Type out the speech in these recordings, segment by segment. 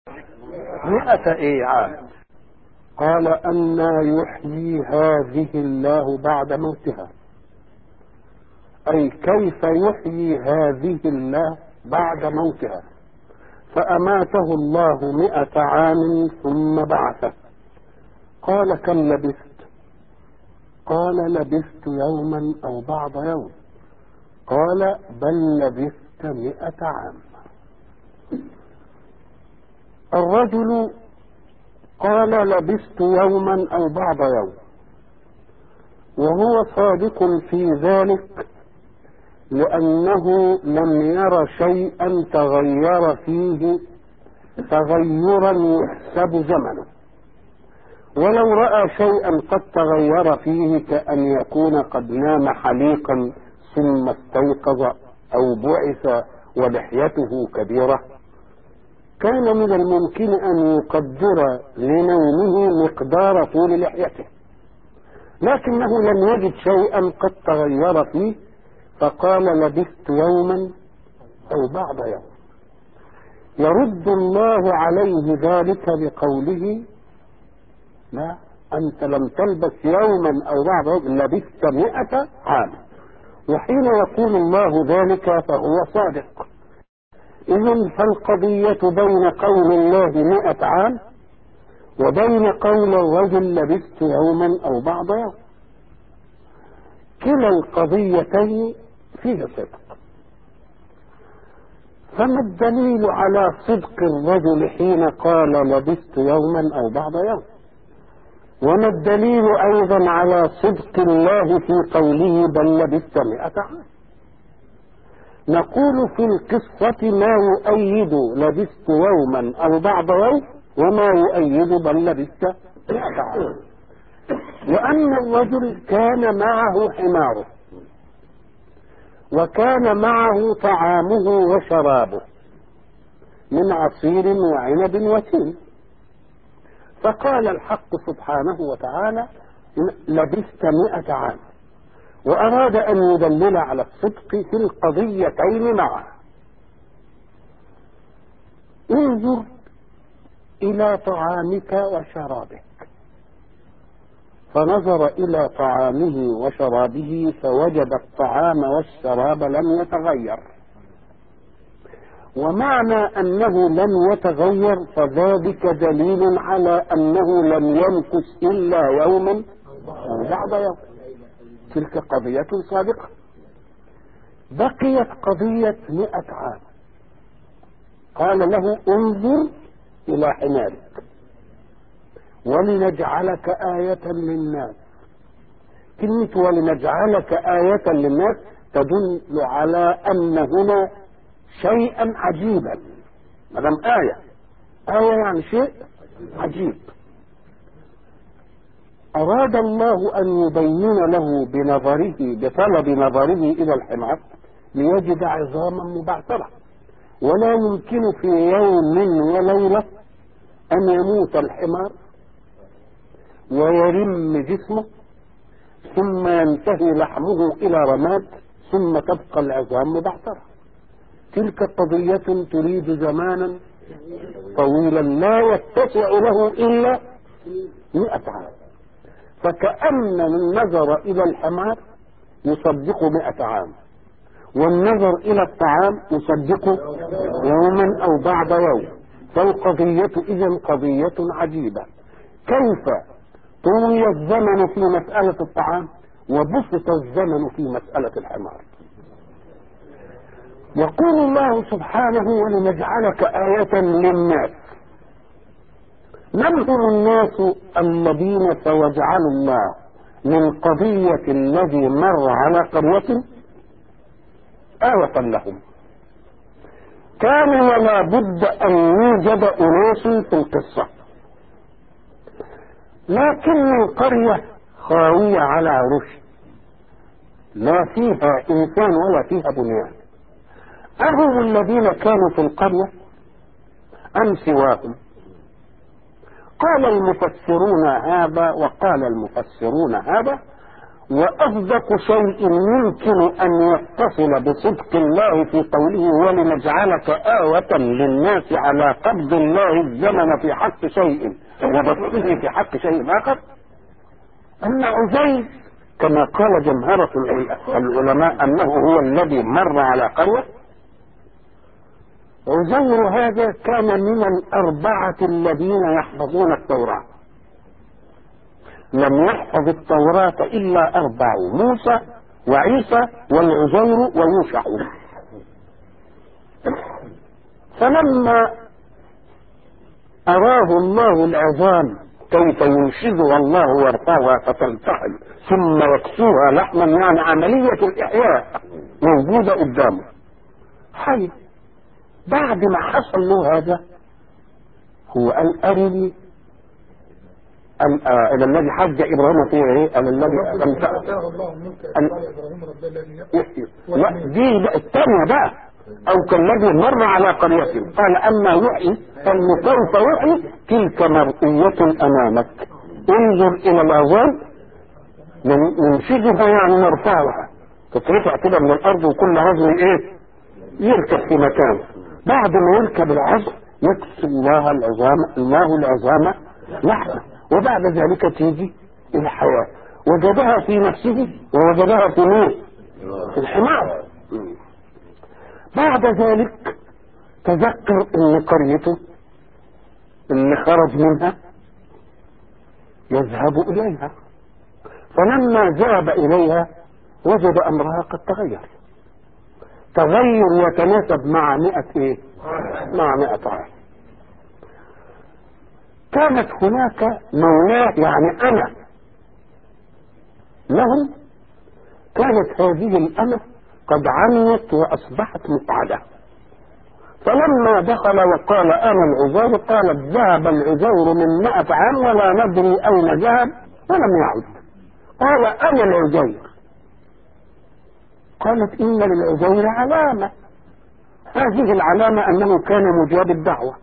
100 ايه عام. قال أنى يحيي هذه الله بعد موتها، أي كيف يحيي هذه الله بعد موتها؟ فأماته الله 100 عام ثم بعثه. قال كم لبثت؟ قال لبثت يوما أو بعض يوم. قال بل لبثت 100 عام. الرجل قال لبثت يوما أو بعض يوم، وهو صادق في ذلك، لأنه لم ير شيئا تغير فيه تغيرا يحسب زمنه، ولو رأى شيئا قد تغير فيه كأن يكون قد نام حليقا ثم استيقظ أو بعث ولحيته كبيرة، كان من الممكن أن يقدر لنومه مقدار طول لحيته، لكنه لم يجد شيئا قد تغير فيه، فقال لبثت يوما أو بعض يوم. يرد الله عليه ذلك بقوله لا، أنت لم تلبث يوما أو بعض يوم، لبثت 100 عام. وحين يقول الله ذلك فهو صادق. إذن فالقضية بين قول الله 100 عام وبين قول الرجل لبثت يوما أو بعض يوم، كلا القضيتين فيه صدق. فما الدليل على صدق الرجل حين قال لبثت يوما أو بعض يوم؟ وما الدليل أيضا على صدق الله في قوله بل لبثت 100 عام؟ نقول في القصة ما يؤيد لبثت يوما أو بعض يوم، وما يؤيد بل لبثت 100 عام. وأن الرجل كان معه حماره، وكان معه طعامه وشرابه من عصير وعنب وتين، فقال الحق سبحانه وتعالى لبثت 100 عام، وأراد أن يدلل على الصدق في القضيتين معه. انظر إلى طعامك وشرابك، فنظر إلى طعامه وشرابه فوجد الطعام والشراب لم يتغير، ومعنى أنه لم يتغير فذلك دليل على أنه لم يمكث إلا يوما أو بعض يوم. تلك قضية صادقة. بقيت قضية 100 عام. قال له انظر إلى حمارك ولنجعلك آية للناس. كلمة ولنجعلك آية للناس تدل على أن هنا شيئا عجيبا. مدام آية يعني شيء عجيب. أراد الله أن يبين له بطلب نظره إلى الحمار ليجد عظاما مبعثرة، ولا يمكن في يوم وليلة أن يموت الحمار ويرم جسمه ثم ينتهي لحمه إلى رماد ثم تبقى العظام مبعثرة. تلك قضية تريد زمانا طويلا لا يتسع له إلا 100 عام. فكأن النظر إلى الحمار يصدق 100 عام، والنظر إلى الطعام يصدق يوما أو بعض يوم. فالقضية إذن قضية عجيبة. كيف طوي الزمن في مسألة الطعام وبسط الزمن في مسألة الحمار؟ يقول الله سبحانه ولنجعلك آية للناس. من هم الناس الذين سيجعل الله من قضية الذي مر على قرية آية لهم؟ كان ولا بد أن يوجد أناس في القصة، لكن القرية خاوية على عرش لا فيها إنسان ولا فيها بنيان. أهم الذين كانوا في القرية أم سواهم؟ قال المفسرون هذا وقال المفسرون هذا، وأصدق شيء يمكن أن يتصل بصدق الله في قوله ولنجعلك آية للناس على قبض الله الزمن في حق شيء وبطئه في حق شيء آخر، أن عزيز كما قال جمهرة العلماء أنه هو الذي مر على قرية. عزير هذا كان من الأربعة الذين يحفظون التوراة، لم يحفظ التوراة إلا أربعة: موسى وعيسى والعزير ويوشع. فلما أراه الله العظام كيف ينشزها الله ويرفعها فتلتحم ثم يكسوها لحما، يعني عملية الإحياء موجودة قدامه حي. بعد ما حصل له هذا هو قال أرني إلى الذي حج إبراهيم فيه إيه؟ الذي دي الثانية بقى، أو كالذي مر على قرية قال أما يحيي فالمسوف يحيي تلك مرئية أمامك، انظر إلى العظام ننشدها يعني نرفعها، تترفع كده من الأرض وكل عظم إيه يركب في مكانه. بعد ما يركب العظم يكسو الله العظام لحظة، وبعد ذلك تيجي الحياة، وجدها في نفسه ووجدها في مين؟ في الحمار. بعد ذلك تذكر ان قريته اللي خرج منها يذهب اليها، فلما ذهب اليها وجد امرها قد تغير يتناسب مع 100 ايه؟ مع 100 عام. كانت هناك مولاه يعني أنا لهم، كانت هذه الأمة قد عميت وأصبحت مقعدة، فلما دخل وقال أنا العزير قالت ذهب العزير من 100 عام ولا ندري أين ذهب ولم يعد. قال أنا العزير، قالت إن للعزير علامة، هذه العلامة أنه كان مجاب الدعوة،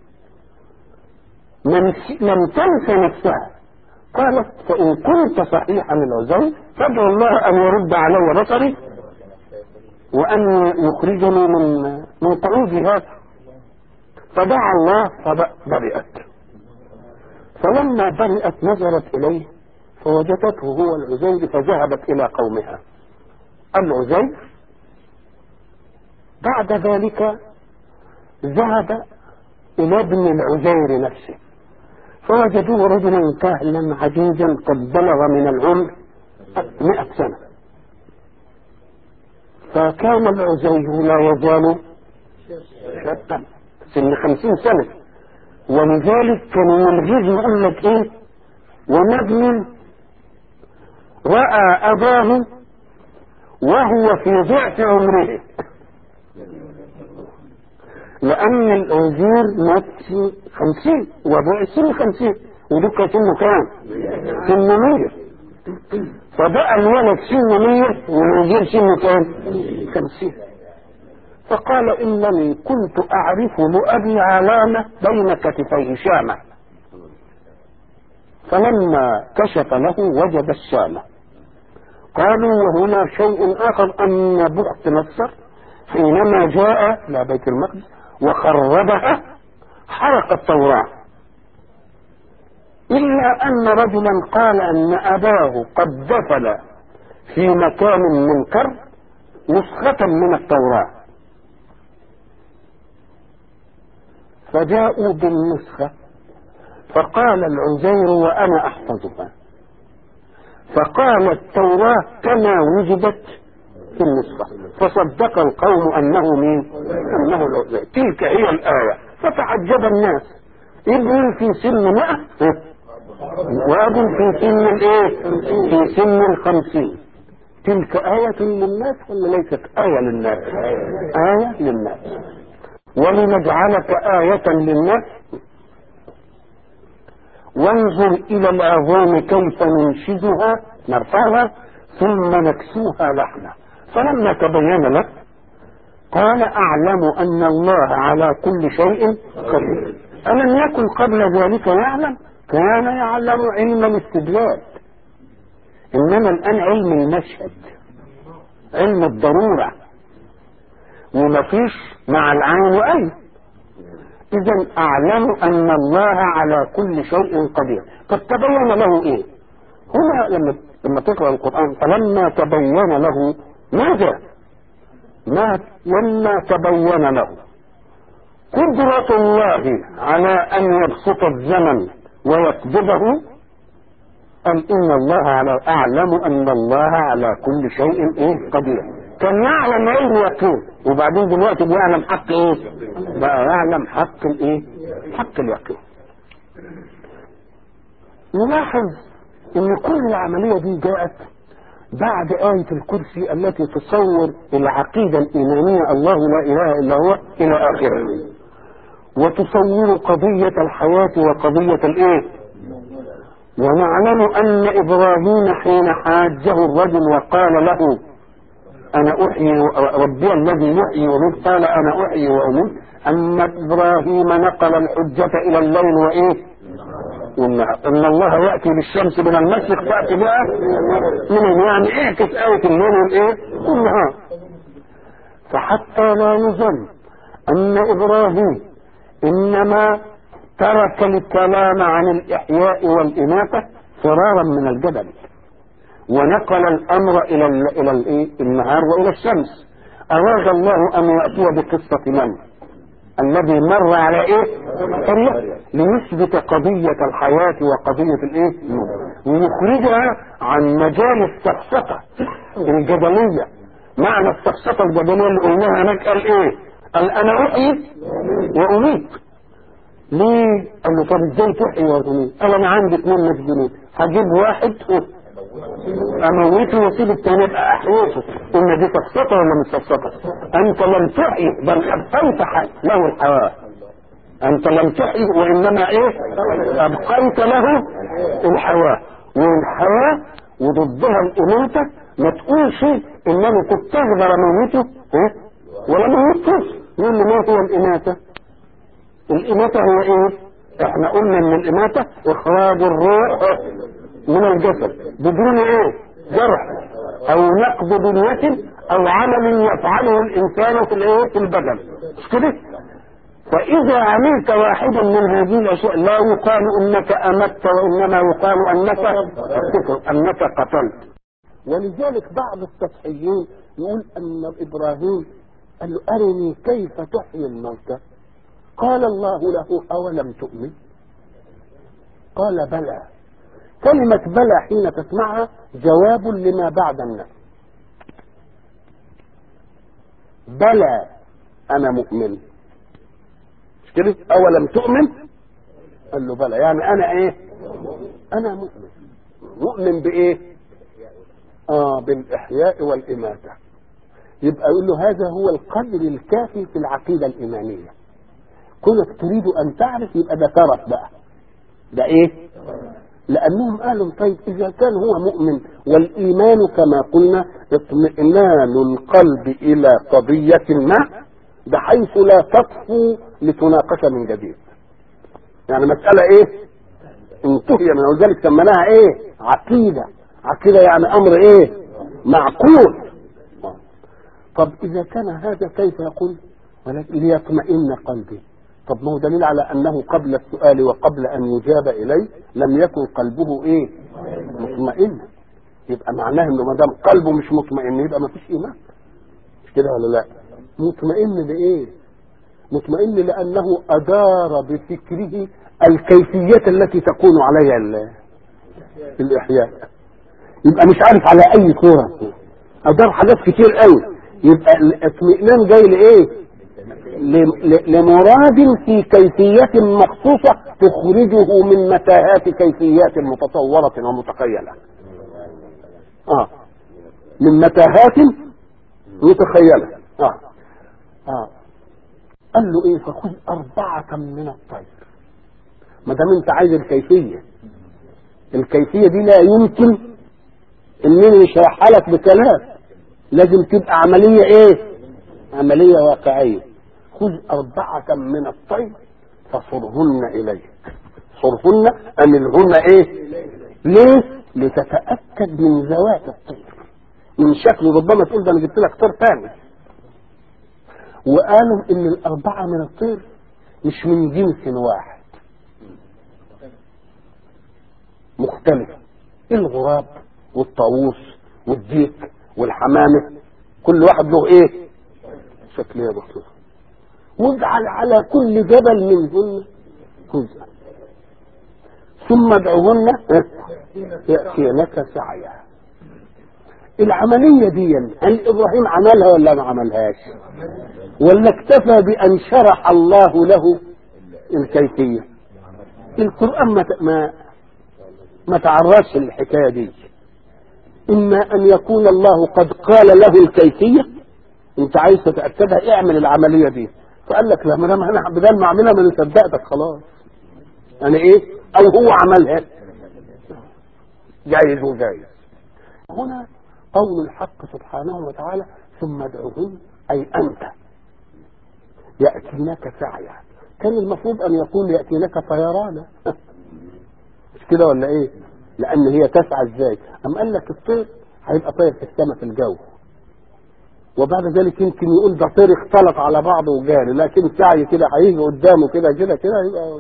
لم تنس نفسها. قالت فإن كنت صحيحا العزير فادعو الله أن يرد علي بصري وأن يخرجني من قعودي هذا. فدعا الله فبرئت، فلما برئت نظرت إليه فوجدته هو العزير، فذهبت إلى قومها العزير. بعد ذلك ذهب إلى ابن العزير نفسه فوجدوه رجلا كهلا عجوزا قد بلغ من العمر 100 سنة، فكان العزير لا يزال شابا سن 50 سنة، ولذلك كان يلغز يقول لك ايه ونجم رأى أباه وهو في ضعف عمره، لأن العزير مات 50 وابوه سن 50 ودكا سنه كام؟ سنه 100، فبقى الولد سنه 100 والعزير سنه كام؟ 50. فقال إنني كنت أعرف لأبي علامة بين كتفيه شامة، فلما كشف له وجد الشامة. قالوا وهنا شيء آخر أن بخت نصر حينما جاء إلى بيت المقدس وخربها حرق التوراة، إلا أن رجلا قال أن أباه قد دفن في مكان منكر نسخة من التوراة، فجاءوا بالنسخة فقال العزير وأنا أحفظها، فقال التوراة كما وجدت في النسخة، فصدق القوم أنه مين؟ أنه العزير. تلك هي الآية. فتعجب الناس، ابن في سن 100 وأب في سن الايه؟ في سن 50. تلك آية للناس ولا ليست آية للناس؟ آية للناس. ولنجعلك آية للناس وانظر إلى العظام كيف ننشزها نرفعها ثم نكسوها لحمة. فلما تبين له قال أعلم أن الله على كل شيء قدير. ألم يكن قبل ذلك يعلم؟ كان يعلم علم الاستدلال، انما الان علم المشهد، علم الضرورة، ومفيش مع العين وأي. إذا أعلم أن الله على كل شيء قدير. قد تبين له إيه؟ هنا لما تقرأ القرآن فلما تبين له ماذا؟ لما تبين له قدرة الله على أن يبسط الزمن ويقبضه، قال إن الله أعلم أن الله على كل شيء إيه قدير. كان يعلم علم يقين، وبعدين دلوقتي بيعلم حق إيه؟ بقى يعلم حق الإيه؟ حق اليقين. نلاحظ إن كل العملية دي جاءت بعد آية الكرسي التي تصور العقيدة الإيمانية الله لا إله إلا هو إلى آخره، وتصور قضية الحياة وقضية الإيه؟ ونعلم أن إبراهيم حين حاجه الرجل وقال له أنا أحيي ربي الذي يحيي ويميت، قال أنا أحيي وأميت، أن إبراهيم نقل الحجة إلى الليل وإيه؟ إن الله يأتي بالشمس من المشرق تأتي بها من يعني اعكس آية الليل والإيه؟ والنهار. فحتى لا يظن أن إبراهيم إنما ترك الكلام عن الإحياء والإماتة فرارا من الجبل، ونقل الأمر إلى النهار وإلى الشمس. أراد الله أن يأتي بقصة من؟ الذي مر على إيه؟ ليثبت قضية الحياة وقضية الإيه؟ ويخرجها عن مجال السفسطة الجبلية. معنى السفسطة الجبلية اللي قلناها هناك قال إيه؟ قال أنا أحيي وأميت. ليه؟ قال له طب ازاي تحيي وتميت؟ قال انا عندي 2 مسجونين، هجيب واحد اموته واسيب الثاني يبقى احييته. قلنا دي سفسطه ولا مش سفسطه؟ انت لم تحيي بل ابقيت له الحياه. انت لم تحيي وانما ايه؟ ابقيت له الحياه، والحياه وضدها الاماته. ما تقولش انني كنت اقدر اموته ولا موتوش. يقول لي ما هو الاماته؟ الإماتة هو إيه؟ إحنا قلنا إن الإماتة إخراج الروح من الجسد بدون إيه؟ جرح أو نقض بنية أو عمل يفعله الإنسان في الإيه؟ في البدن، مش كده؟ فإذا عملت واحدا من هذه الأشياء لا يقال إنك أمت، وإنما يقال أنك قتلت. ولذلك بعض التضحيين يقول أن إبراهيم قال له أرني كيف تحيي الموتى. قال الله له أولم تؤمن؟ قال بلى. كلمة بلى حين تسمعها جواب لما بعد النفي. بلى أنا مؤمن، مش كده؟ أولم تؤمن؟ قال له بلى، يعني أنا إيه؟ أنا مؤمن. مؤمن بإيه؟ بالإحياء والإماتة. يبقى يقول له هذا هو القدر الكافي في العقيدة الإيمانية. كونك تريد أن تعرف يبقى ده ترف بقى، ده إيه؟ لأنهم قالوا طيب إذا كان هو مؤمن، والإيمان كما قلنا اطمئنان القلب إلى قضية ما بحيث لا تطفو لتناقش من جديد. يعني مسألة إيه؟ انتهي من، ولذلك سمناها إيه؟ عقيدة. عقيدة يعني أمر إيه؟ معقول. طب إذا كان هذا كيف يقول؟ ولكن ليطمئن قلبي. طب ما هو دليل على أنه قبل السؤال وقبل أن يجاب إليه لم يكن قلبه إيه؟ مطمئن. يبقى معناه إنه ما دام قلبه مش مطمئن يبقى ما فيش إيمان، مش كده ولا لا؟ مطمئن لإيه؟ مطمئن لأنه أدار بفكره الكيفية التي تكون عليها الإحياء. يبقى مش عارف على أي صورة، أدار حاجات كتير قوي. يبقى الاطمئنان جاي لإيه؟ لمراد في كيفية مخصوصة تخرجه من متاهات كيفيات متصورة ومتخيلة. من متاهات متخيلة. قال له ايه؟ فخذ 4 من الطير. ما دام انت عايز الكيفية دي لا يمكن انني اشرحها لك بكلام، لازم تبقى عملية ايه؟ عملية واقعية. خذ 4 من الطير فصرهن إليك. صرهن أملهن إيه؟ ليه؟ لتتأكد من ذوات الطير من شكله. ربما تقول ده انا جبت لك طير ثاني. وقالوا ان الاربعه من الطير مش من جنس واحد، مختلفه. الغراب والطاووس والديك والحمامه كل واحد له ايه؟ شكليه مخصوصه. واجعل على كل جبل منهن جزءا ثم ادعوهن يأتينك سعيا. العملية دي هل إبراهيم عملها ولا ما عملهاش؟ ولا اكتفى بأن شرح الله له الكيفية؟ القرآن ما تعرضش للحكاية دي. إما أن يكون الله قد قال له الكيفية، أنت عايز تتأكدها اعمل العملية دي، فقال لك لا، ما دام انا بدل ما اعملها ما انا صدقتك خلاص. يعني ايه؟ او هو عملها جايز وجايز. هنا قول الحق سبحانه وتعالى ثم ادعوهن اي انت ياتينك سعيا. كان المفروض ان يقول ياتينك طيرانا مش كده ولا ايه؟ لان هي تسعى ازاي؟ ام قال لك الطير هيبقى طير في السماء في الجو، وبعد ذلك يمكن يقول ده طير اختلط على بعضه وجاري، لكن سعي كده هيجي قدامه كده كده كده يبقى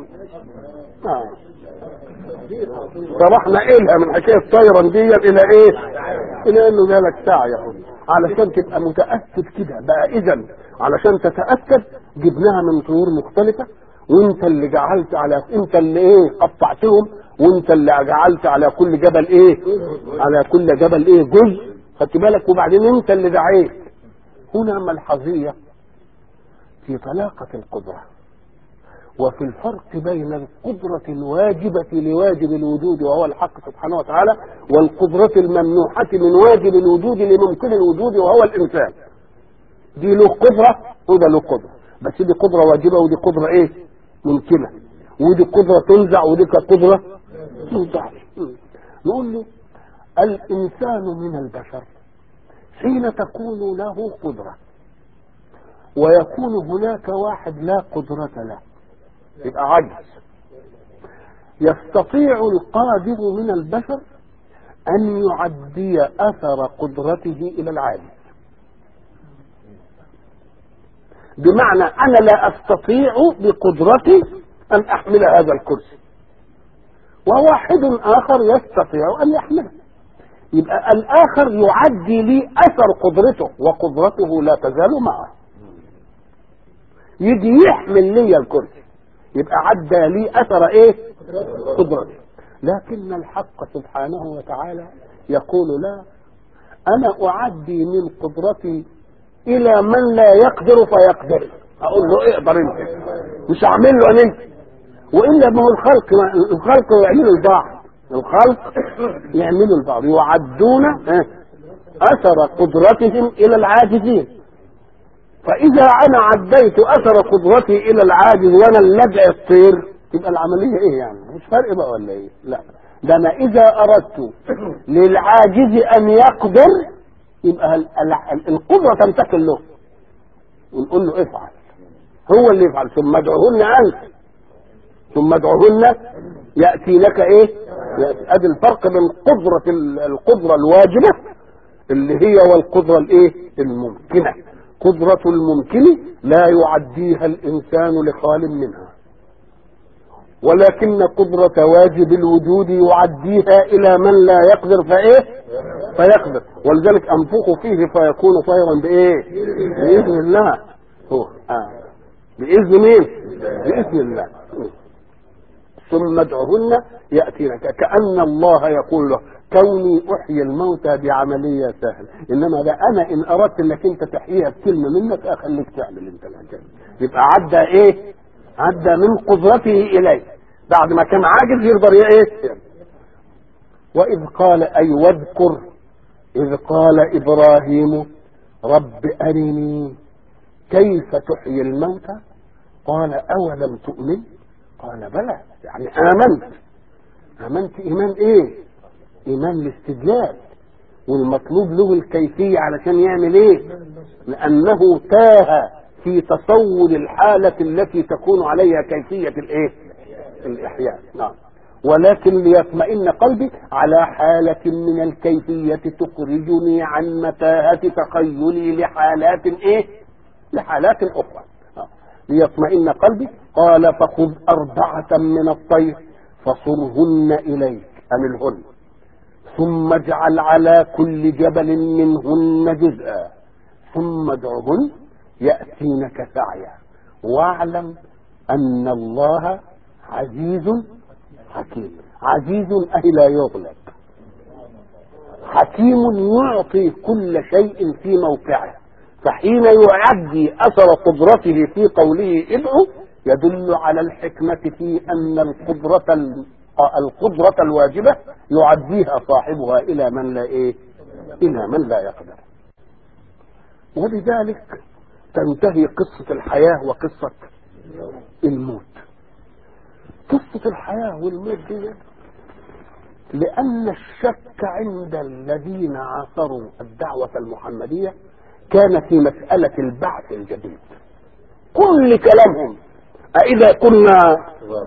صرحنا إلها من حكايه طيرا دي الى ايه؟ الى انه جالك سعي علشان تبقى متاكد كده بقى. اذا علشان تتاكد جبناها من طيور مختلفه، وانت اللي جعلت على، انت اللي ايه قطعتهم، وانت اللي جعلت على كل جبل ايه، على كل جبل ايه جزء، خدت بالك؟ وبعدين انت اللي دعيت. هنا ملحظية في طلاقة القدرة وفي الفرق بين القدرة الواجبة لواجب الوجود وهو الحق سبحانه وتعالى، والقدرة الممنوحة من واجب الوجود لممكن الوجود وهو الإنسان. دي له قدرة وده له قدرة، بس دي قدرة واجبة ودي قدرة ايه؟ ممكنة. ودي قدرة تنزع ودي قدرة تنزع. نقول له الإنسان من البشر حين تكون له قدرة ويكون هناك واحد لا قدرة له يبقى عجز. يستطيع القادر من البشر أن يعدي أثر قدرته إلى العاجز، بمعنى أنا لا أستطيع بقدرتي أن أحمل هذا الكرسي، وواحد آخر يستطيع أن يحمله. يبقى الآخر يعدي لي أثر قدرته وقدرته لا تزال معه، يجي يحمل لي الكرسي، يبقى عدى لي أثر إيه؟ قدرته. لكن الحق سبحانه وتعالى يقول لا، أنا أعدي من قدرتي إلى من لا يقدر فيقدر. أقول له اقدر أنت، مش أعمل له أنا، وإلا ما هو الخلق يعملوا البعض، الخلق يعملوا البعض، يعدون أثر قدرتهم إلى العاجزين. فإذا أنا عديت أثر قدرتي إلى العاجز وأنا اللي أدعي الطير، تبقى العملية إيه يعني؟ مش فرق بقى ولا إيه؟ لا، ده أنا إذا أردت للعاجز أن يقدر يبقى القدرة تنتقل له ونقول له افعل، هو اللي يفعل. ثم ادعوهن أنت، ثم ادعوهن يأتينك ايه؟ ادي الفرق بين القدرة الواجبة اللي هي والقدرة الايه؟ الممكنة. قدرة الممكن لا يعديها الانسان لخال منها، ولكن قدرة واجب الوجود يعديها الى من لا يقدر فيقدر. ولذلك انفخوا فيه فيكون طيرا بايه؟ باذن الله. هو باذن مين؟ باذن الله. ثم ادعهن يأتينك، كأن الله يقول له كوني أحيي الموتى بعملية سهل، إنما ده أنا إن أردت إنك أنت تحييها بكلمة منك أخليك تعمل أنت الحكاية. يبقى عدى إيه؟ عدى من قدرته إليه، بعد ما كان عاجز يقدر إيه؟ وإذ قال أي واذكر إذ قال إبراهيم رب أرني كيف تحيي الموتى قال أولم تؤمن قال بلى، يعني آمنت إيمان إيه؟ إيمان الاستدلال، والمطلوب له الكيفية علشان يعمل إيه؟ لأنه تاه في تصور الحالة التي تكون عليها كيفية الإيه؟ الإحياء. نعم. ولكن ليطمئن قلبي على حالة من الكيفية تخرجني عن متاهة تخيلي لحالات ايه؟ لحالات اخرى. ليطمئن قلبي. قال فخذ 4 من الطير فصرهن اليك، املهن، ثم اجعل على كل جبل منهن جزءا، ثم ادعهن يأتينك سعيا، واعلم ان الله عزيز حكيم. عزيز اي لا يغلب، حكيم يعطي كل شيء في موقعه. فحين يعدي اثر قدرته في قوله ادعو يدل على الحكمة في ان القدرة الواجبة يعديها صاحبها الى من لا ايه؟ الى من لا يقدر. وبذلك تنتهي قصة الحياة وقصة الموت. قصة الحياة والموت دي لأن الشك عند الذين عاصروا الدعوة المحمدية كان في مسألة البعث الجديد. كل كلامهم أإذا كنا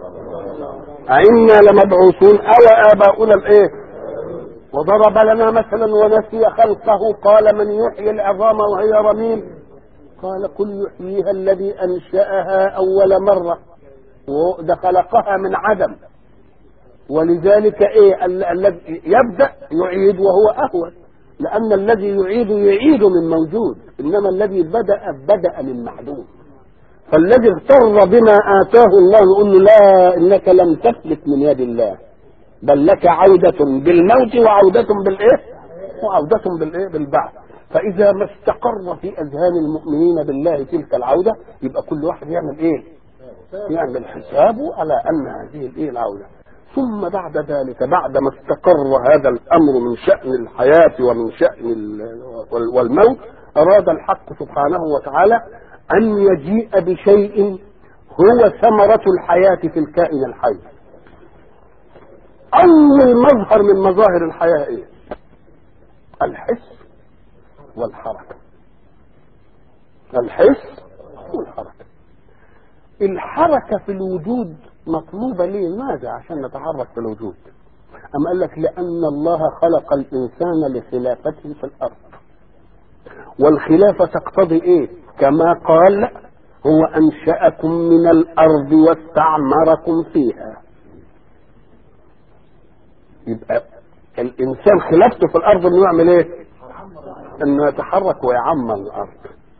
أئنا لمبعوثون أو آباؤنا الإيه؟ وضرب لنا مثلا ونسي خلقه قال من يحيي العظام وهي رميم قال قل يحييها الذي أنشأها أول مرة وده خلقها من عدم. ولذلك ايه الذي يبدأ يعيد وهو اهون، لان الذي يعيد من موجود، انما الذي بدأ من معدوم. فالذي اغتر بما اتاه الله يقول له لا، انك لم تفلت من يد الله، بل لك عودة بالموت وعودة بالايه؟ وعودة بالايه؟ بالبعث. فاذا ما استقر في اذهان المؤمنين بالله تلك العودة يبقى كل واحد يعمل ايه؟ يعمل حسابه على ان هذه الايه؟ العودة. ثم بعد ذلك بعد ما استقر هذا الامر من شأن الحياة ومن شأن والموت، اراد الحق سبحانه وتعالى ان يجيء بشيء هو ثمرة الحياة في الكائن الحي. اول مظهر من مظاهر الحياة ايه؟ الحس والحركة. الحس والحركة. الحركة في الوجود مطلوبة ليه؟ ماذا؟ عشان نتحرك في الوجود. أم قال لك لأن الله خلق الإنسان لخلافته في الأرض، والخلافة تقتضي إيه؟ كما قال هو أنشأكم من الأرض واستعمركم فيها. يبقى الإنسان خلافته في الأرض إنه يعمل إيه؟ إنه يتحرك ويعمر الأرض.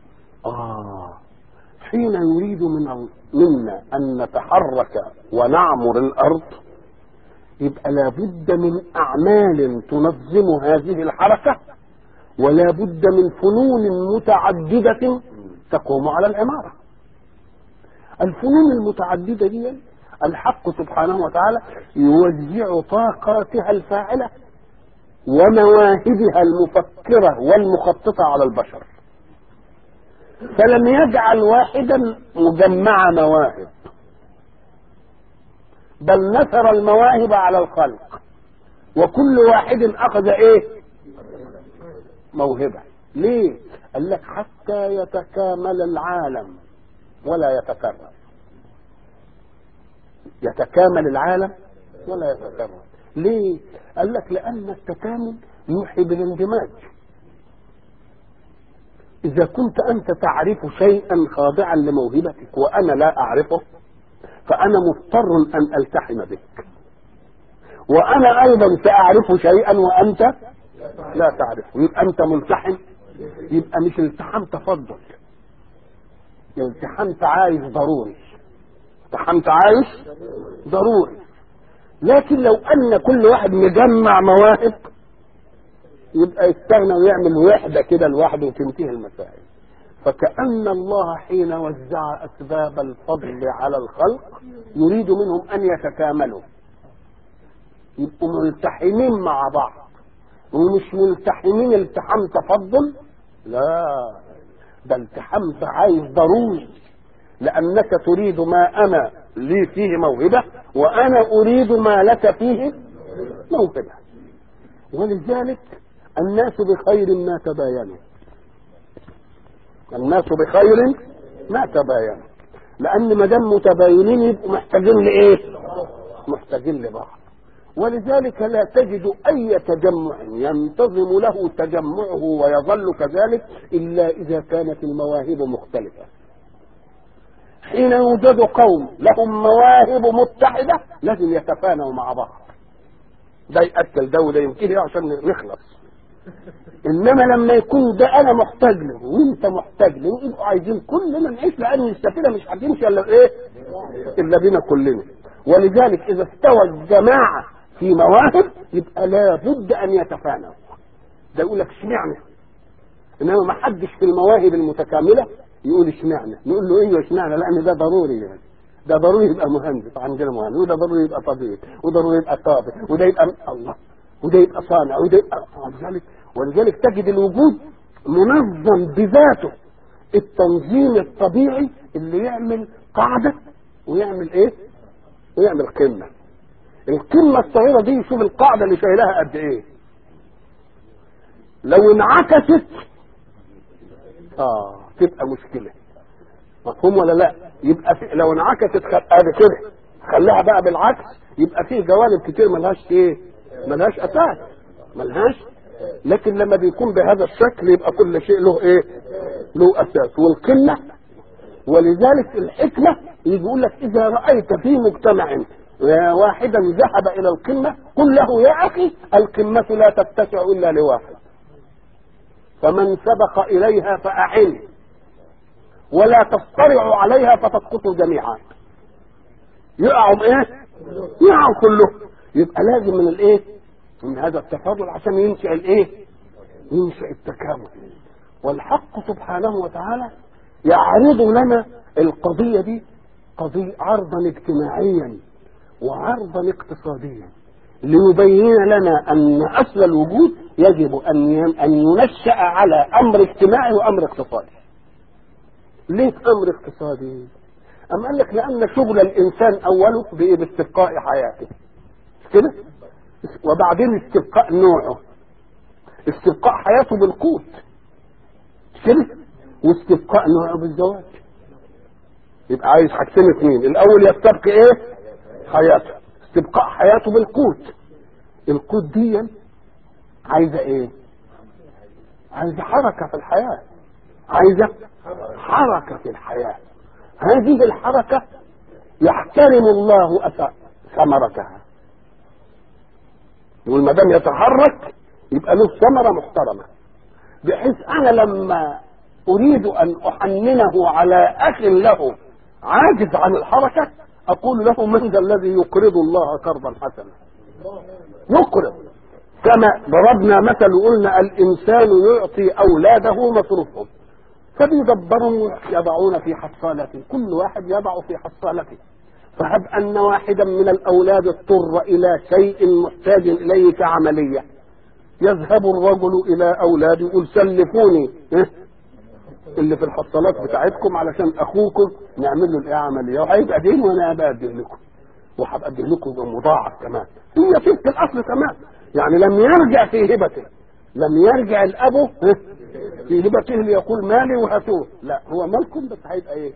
حين يريد منا أن نتحرك ونعمر الأرض يبقى لابد من أعمال تنظم هذه الحركة، ولا بد من فنون متعددة تقوم على العمارة. الفنون المتعددة دي الحق سبحانه وتعالى يوزع طاقاتها الفاعلة ومواهبها المفكرة والمخططة على البشر، فلم يجعل واحدا مجمع مواهب، بل نثر المواهب على الخلق، وكل واحد اخذ ايه؟ موهبة. ليه؟ قال لك حتى يتكامل العالم ولا يتكرر. يتكامل العالم ولا يتكرر. ليه؟ قال لك لأن التكامل يوحي بالاندماج. إذا كنت أنت تعرف شيئا خاضعا لموهبتك وأنا لا أعرفه فأنا مضطر أن ألتحم بك، وأنا أيضا سأعرف شيئا وأنت لا تعرفه، يبقى أنت ملتحم. يبقى مش التحام تفضل، التحام تعايش ضروري، التحام تعايش ضروري. لكن لو أن كل واحد مجمع مواهب يبقى يستغنى ويعمل وحدة كده لوحده وتنتهي المسائل. فكأن الله حين وزع أسباب الفضل على الخلق يريد منهم أن يتكاملوا، يبقوا ملتحمين مع بعض، ومش ملتحمين التحام تفضل، لا، ده التحام تعايش ضروري، لأنك تريد ما أنا لي فيه موهبة وأنا أريد ما لك فيه موهبة. ولذلك الناس بخير ما تباينوا، الناس بخير ما تباينوا، لأن ما دام متباينين يبقوا محتاجين لإيه؟ محتاجين لبعض. ولذلك لا تجد أي تجمع ينتظم له تجمعه ويظل كذلك إلا إذا كانت المواهب مختلفة. حين يوجد قوم لهم مواهب متحدة لازم يتفانوا مع بعض، ده يأكل ده وده يمكنه عشان نخلص. انما لما يكون ده انا محتاج له وانت محتاج له ويبقوا عايزين كلنا نعيش، لان السفينه مش هتمشي الا ايه؟ الا بينا كلنا. ولذلك اذا استوى الجماعه في مواهب يبقى لابد ان يتفانوا. ده يقول لك اشمعنى، انما ما حدش في المواهب المتكامله يقول اشمعنى. نقول له ايوه اشمعنى، لان ده ضروري يعني. ده ضروري يبقى مهندس عندنا مهندس، وده ضروري يبقى طبيب، وضروري يبقى طابع، وده يبقى الله، وده يبقى صانع، وده يبقى ولذلك تجد الوجود منظم بذاته، التنظيم الطبيعي اللي يعمل قاعدة ويعمل ايه؟ ويعمل قمة. القمة الصغيرة دي شوف القاعدة اللي شايلها قد ايه، لو انعكست تبقى مشكلة. مفهوم ولا لا؟ يبقى لو انعكست ادي كده خليها بقى بالعكس، يبقى فيه جوانب كتير ملهاش ايه؟ ملهاش اساس، ملهاش. لكن لما بيكون بهذا الشكل يبقى كل شيء له ايه؟ له اساس والقمه. ولذلك الحكمه يجي يقول لك اذا رايت في مجتمع واحدا ذهب الى القمه قل له يا اخي القمه لا تتسع الا لواحد، فمن سبق اليها فاعن ولا تصطرعوا عليها فتسقطوا جميعا. يقعوا ايه؟ يقعوا كله. يبقى لازم من الايه؟ من هذا التفاضل عشان ينشأ الايه؟ ينشأ التكامل. والحق سبحانه وتعالى يعرض لنا القضية دي قضية عرضا اجتماعيا وعرضا اقتصاديا ليبين لنا ان اصل الوجود يجب ان ينشأ على امر اجتماعي وامر اقتصادي. ليه امر اقتصادي؟ أم قال لك لان شغل الانسان اوله باستبقاء حياته كده، وبعدين استبقاء نوعه، استبقاء حياته بالقوت كده، واستبقاء نوعه بالزواج. يبقى عايز حاجتين اثنين، الاول يستبقي ايه؟ حياته، استبقاء حياته بالقوت. القوت دي عايزه ايه؟ عايزه حركه في الحياه، عايزه حركه في الحياه. هذه الحركه يحترم الله ثمرتها. يقول ما دام يتحرك يبقى له ثمره محترمه، بحيث انا لما اريد ان احننه على اخ له عاجز عن الحركه اقول له من ذا الذي يقرض الله قرضا حسنا؟ يقرض. كما ضربنا مثل وقلنا الانسان يعطي اولاده مصروفهم فبيدبروا يضعون في حصالته، كل واحد يضع في حصالته. فهب ان واحدا من الاولاد اضطر الى شيء محتاج اليه كعمليه، يذهب الرجل الى اولاده يقول سلفوني اللي في الحصالات بتاعتكم علشان اخوكم نعمل له الايه عمليه، وهيبقى دين وانا ابقى اديه لكم، وهبقى اديه لكم مضاعف كمان. هي تلك الاصل كمان، يعني لم يرجع في هبته، لم يرجع الاب في هبته ليقول مالي وهاتوه، لا هو مالكم بس هيبقى ايه؟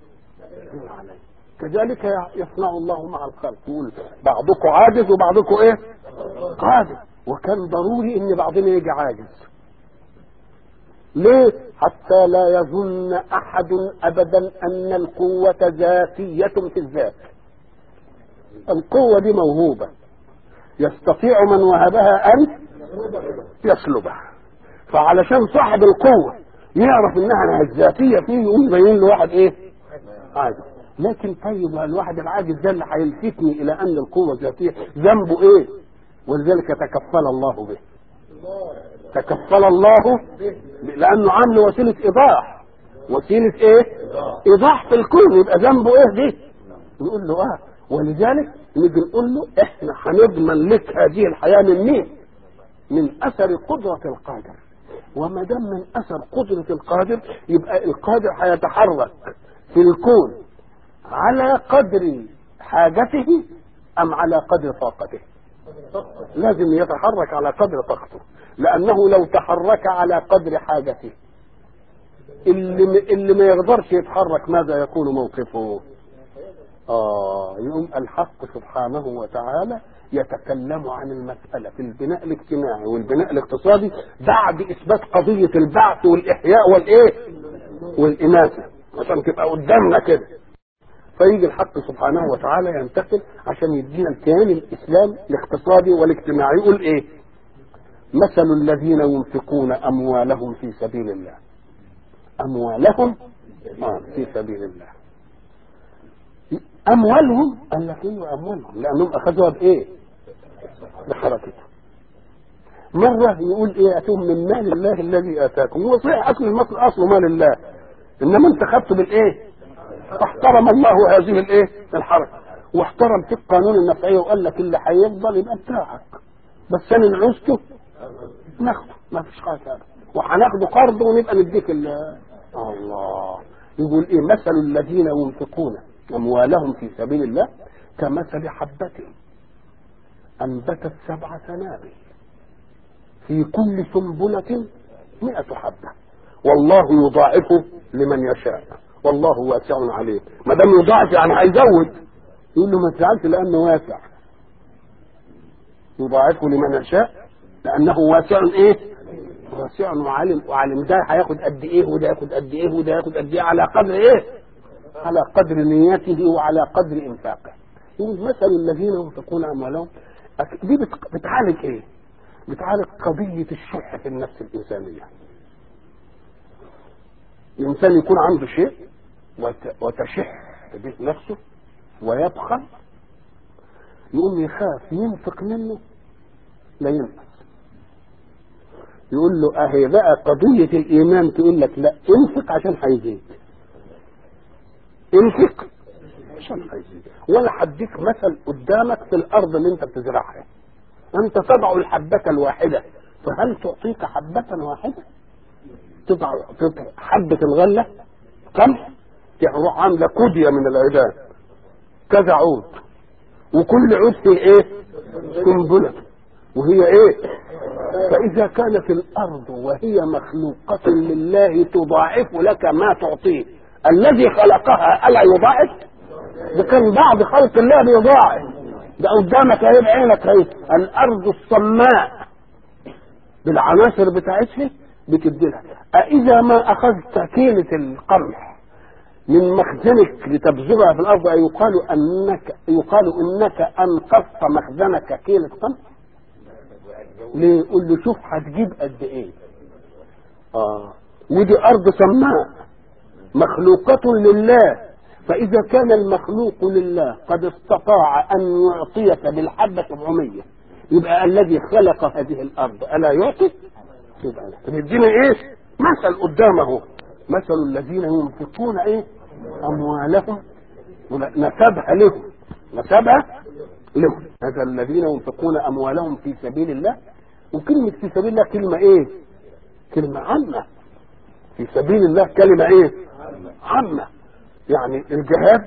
كذلك يصنع الله مع الخلق، يقول بعضكم عاجز وبعضكم ايه؟ قادر. وكان ضروري ان بعضنا يجي عاجز. ليه؟ حتى لا يظن احد ابدا ان القوة ذاتية في الذات. القوة دي موهوبة، يستطيع من وهبها ان يسلبها. فعلشان صاحب القوة يعرف انها ذاتية فيه يقول يبين له واحد ايه؟ عاجز. لكن طيب الواحد العاجز ده اللي هيلفتني الى ان القوة ذاتية ذنبه ايه؟ ولذلك تكفل الله به، تكفل الله لانه عامل وسيلة ايضاح، وسيلة ايه؟ ايضاح في الكون. يبقى ذنبه ايه دي؟ نقول له ولذلك نيجي نقول له احنا هنضمن لك هذه الحياة من مين؟ من اثر قدرة القادر. وما دام من اثر قدرة القادر يبقى القادر هيتحرك في الكون على قدر حاجته ام على قدر طاقته؟ لازم يتحرك على قدر طاقته، لانه لو تحرك على قدر حاجته اللي ما يقدرش يتحرك ماذا يكون موقفه؟ يقوم الحق سبحانه وتعالى يتكلم عن المسألة في البناء الاجتماعي والبناء الاقتصادي بعد إثبات قضية البعث والإحياء والإيه والإناثة، عشان تبقى قدامنا كده. فيجي الحق سبحانه وتعالى ينتقل عشان يدينا الكيان الإسلام الاقتصادي والاجتماعي. يقول إيه؟ مثل الذين ينفقون أموالهم في سبيل الله. أموالهم في سبيل الله. أموالهم قال لك إيه أموالهم؟ لأنهم أخذوها بإيه؟ بحركتهم. مرة يقول إيه؟ أتوم من مال الله الذي آتاكم. هو صحيح أكل المال أصله مال الله، إنما أنت خدته بالإيه؟ فاحترم الله هذه الإيه؟ الحركة، واحترم في القانون النفعية وقال لك اللي هيفضل يبقى بتاعك، بس أنا اللي عوزته ناخده، ما فيش حاجة، وهناخده قرض ونبقى نديك الله. يقول إيه؟ مثل الذين ينفقون أموالهم في سبيل الله كمثل حبة أنبتت 7 سنابل في كل سنبلة 100 حبة والله يضاعفه لمن يشاء والله واسع عليه. ما دام يضاعف يعني هيزود، يقول له ما تزعلش لأنه واسع، يضاعفه لمن يشاء لأنه واسع إيه؟ واسع وعالم. ده هياخد قد إيه وده ياخد قد إيه وده ياخد قد إيه على قدر إيه؟ على قدر نيته وعلى قدر إنفاقه. يقول مثل الذين ينفقون أموالهم. دي بتعالج إيه؟ بتعالج قضية الشح في النفس الإنسانية. الإنسان يكون عنده شيء وتشح به نفسه ويبخل، يقوم يخاف ينفق منه لا ينقص. يقول له أهي بقى قضية الإيمان تقول لك لا انفق عشان هيزيد، انفق عشان هيزيد. ولا حديك مثل قدامك في الأرض اللي أنت بتزرعها، أنت تضع الحبة الواحدة، فهل تعطيك حبة واحدة؟ تضع حبة الغلة قمح تروح عاملة كودية من العيدان كذا عود، وكل عود فيه ايه؟ سنبلة، وهي ايه؟ فإذا كانت الأرض وهي مخلوقة لله تضاعف لك ما تعطيه، الذي خلقها ألا يضاعف؟ ده كان بعض خلق الله بيضاعف، ده قدامك اهي بعينك اهي. الأرض الصماء بالعناصر بتاعتها بتديلها. أإذا ما أخذت كيلة القمح من مخزنك لتبذرها في الأرض يقال إنك أنقذت مخزنك كيلة قمح؟ ليه؟ يقول له شوف هتجيب قد إيه. ودي أرض سماء مخلوقة لله، فإذا كان المخلوق لله قد استطاع أن يعطيك بالحبة 700، يبقى الذي خلق هذه الأرض ألا يعطي؟ يبقى يدينا إيه؟ مثل قدامه، مثل الذين ينفقون إيه؟ أموالهم، نسبها لهم، نسبها لهم. هذا الذين ينفقون أموالهم في سبيل الله. وكلمة في سبيل الله كلمة إيه؟ كلمة عامة. في سبيل الله كلمة إيه؟ عامة. يعني الجهاد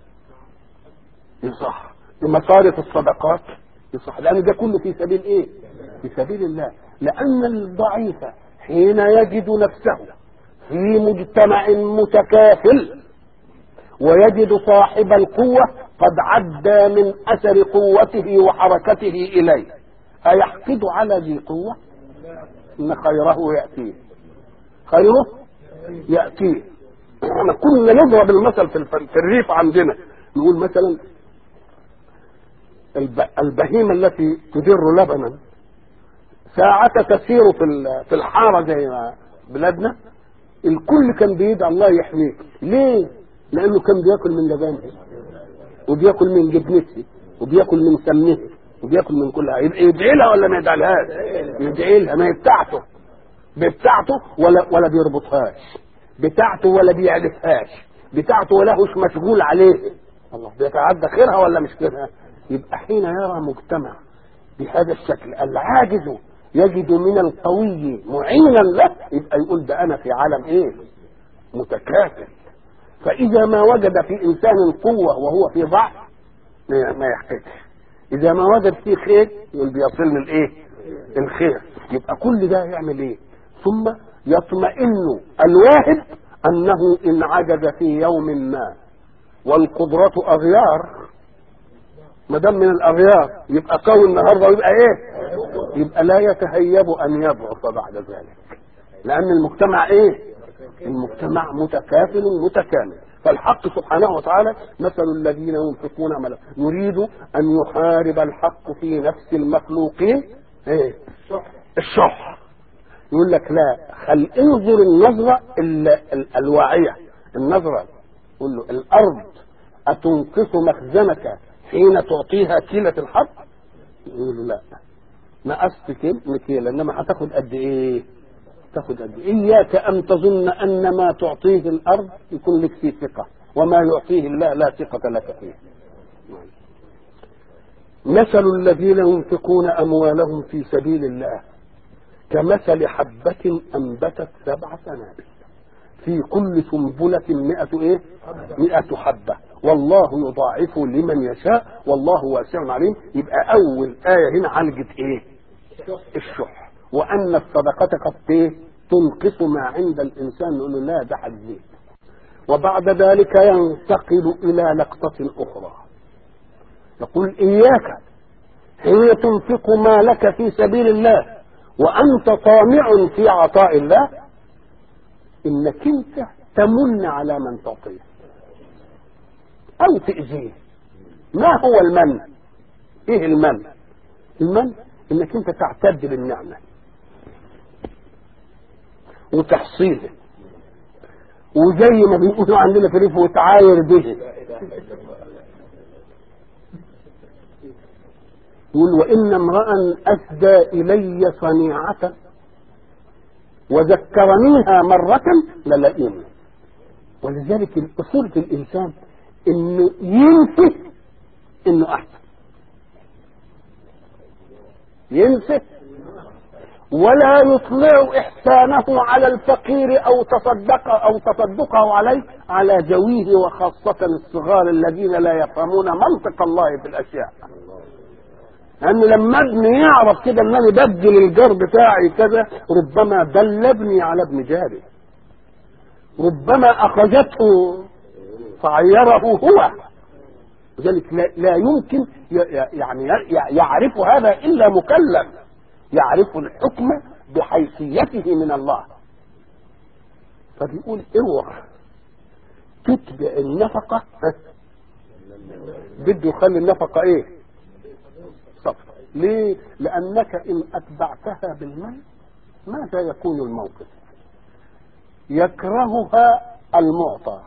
يصح، مصارف الصدقات يصح، لأن ده كله في سبيل إيه؟ في سبيل الله. لأن الضعيف حين يجد نفسه في مجتمع متكافل ويجد صاحب القوة قد عدى من أثر قوته وحركته إليه، أيحقد على ذي قوة؟ إن خيره يأتيه، خيره يأتيه. احنا كنا نضرب المثل في الريف عندنا، نقول مثلا البهيمة التي تدر لبنا ساعة تسير في الحارة زي بلادنا، الكل كان بيدعي الله يحميك. ليه؟ لأنه كان بياكل من لبنها وبياكل من جبنتها وبياكل من سمنها وبياكل من كلها. يدعي لها ولا ما يدعيلهاش؟ يدعي لها. ما هي بتاعته ولا بيربطهاش، بتاعته ولا بيعرفهاش، بتاعته ولا هوش مشغول عليه. الله بيتعدى خيرها ولا مش خيرها؟ يبقى حين يرى مجتمع بهذا الشكل العاجز يجد من القوي معينا له، يبقى يقول ده انا في عالم ايه؟ متكافل. فاذا ما وجد في انسان قوه وهو في ضعف ما يحتاجش. اذا ما وجد فيه خير يقول بيصلني الايه؟ الخير. يبقى كل ده يعمل ايه؟ ثم يطمئن الواهب انه ان عجز في يوم ما والقدرة اغيار، ما دام من الاغيار يبقى قوي النهارده ويبقى ايه؟ يبقى لا يتهيب ان يضعف بعد ذلك، لان المجتمع ايه؟ المجتمع متكافل متكامل. فالحق سبحانه وتعالى مثل الذين ينفقون عملا يريد ان يحارب الحق في نفس المخلوقين ايه؟ الشح. يقول لك لا، انظر النظرة الواعية، النظرة. يقول له الارض اتنقص مخزنك حين تعطيها كيلة الحب؟ يقول له لا، نقصت كيلة انما هتاخد قد ايه؟ تاخد قد ايه؟ اياك ان تظن ان ما تعطيه الارض يكون لك فيه ثقة، وما يعطيه الله لا ثقة لك فيه. مثل الذين ينفقون اموالهم في سبيل الله كمثل حبة انبتت 7 سنابل في كل سنبلة 100 حبة والله يضاعف لمن يشاء والله واسع عليم. يبقى اول آية هنا عالجت ايه؟ الشح، وان الصدقة قد تنقص ما عند الانسان. نقول له لا، ده حديث. وبعد ذلك ينتقل الى لقطة اخرى، يقول اياك حين تنفق مالك في سبيل الله وانت طامع في عطاء الله انك انت تمن على من تعطيه او تأذيه. ما هو المن؟ ايه المن؟ المن انك انت تعتد بالنعمة وتحصيله، وزي ما بيقولوا عندنا في الريف وتعاير به. يقول وإن امرأ أسدى إلي صنيعة وذكرنيها مرة للئيم. ولذلك الأصول في الإنسان إنه ينسى إنه أحسن، ينسى ولا يطلع إحسانه على الفقير أو تصدقه عليه على ذويه، وخاصة الصغار الذين لا يفهمون منطق الله في الأشياء. لأن لما ابني يعرف كده ان انا بدل الجار بتاعي كذا، ربما دل ابني على ابن جاري، ربما اخذته فعيره هو. لذلك لا يمكن يعني يعرف هذا الا مكلف، يعرف الحكم بحيثيته من الله. فبيقول اوعى تتبع النفقة، بده يخلي النفقة ايه؟ صفر. ليه؟ لأنك إن أتبعتها بالمال ماذا يكون الموقف؟ يكرهها المعطى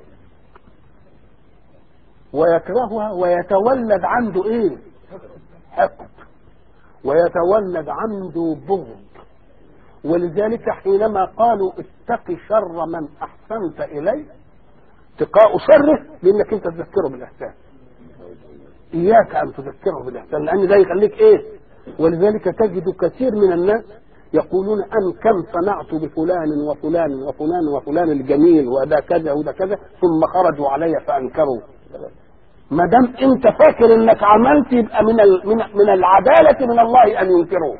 ويكرهها ويتولد عنده إيه؟ حقد، ويتولد عنده بغض. ولذلك حينما قالوا اتق شر من أحسنت إليه، اتقاء شره لأنك أنت تذكره بالإحسان. إياك أن تذكره بالإحسان لأن ده يخليك إيه؟ ولذلك تجد كثير من الناس يقولون أن كم صنعت بفلان وفلان وفلان وفلان الجميل وده كذا وده كذا، ثم خرجوا علي فأنكروا. ما دام أنت فاكر أنك عملت يبقى من العدالة من الله أن ينكروا.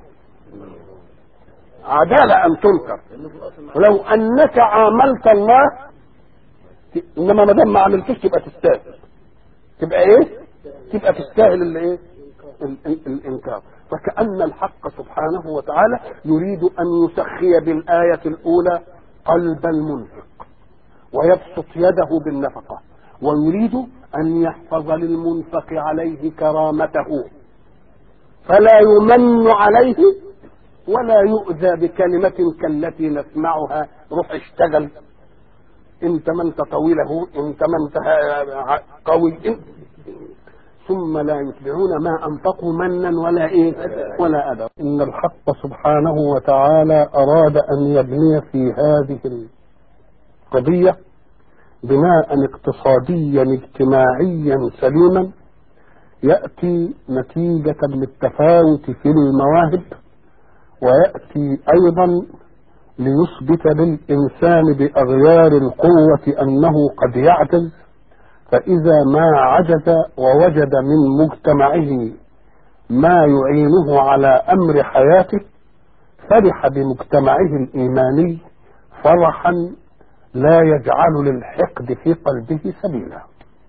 عدالة أن تنكر. لو أنك عاملت الله، إنما ما دام ما عملتش تبقى تستاهل. تبقى إيه؟ تبقى تستاهل الايه؟ الانكار. فكأن الحق سبحانه وتعالى يريد ان يسخي بالآية الاولى قلب المنفق ويبسط يده بالنفقة، ويريد ان يحفظ للمنفق عليه كرامته فلا يمن عليه ولا يؤذى بكلمة كالتي نسمعها روح اشتغل، انت من انت طويله، انت من انت قوي، ثم لا يتبعون ما انفقوا منا ولا ايه ولا اذى. ان الحق سبحانه وتعالى اراد ان يبني في هذه القضية بناء اقتصاديا اجتماعيا سليما يأتي نتيجة للتفاوت في المواهب، ويأتي ايضا ليثبت للانسان باغيار القوة انه قد يعجز، فإذا ما عجز ووجد من مجتمعه ما يعينه على أمر حياته فرح بمجتمعه الإيماني فرحا لا يجعل للحقد في قلبه سبيلا.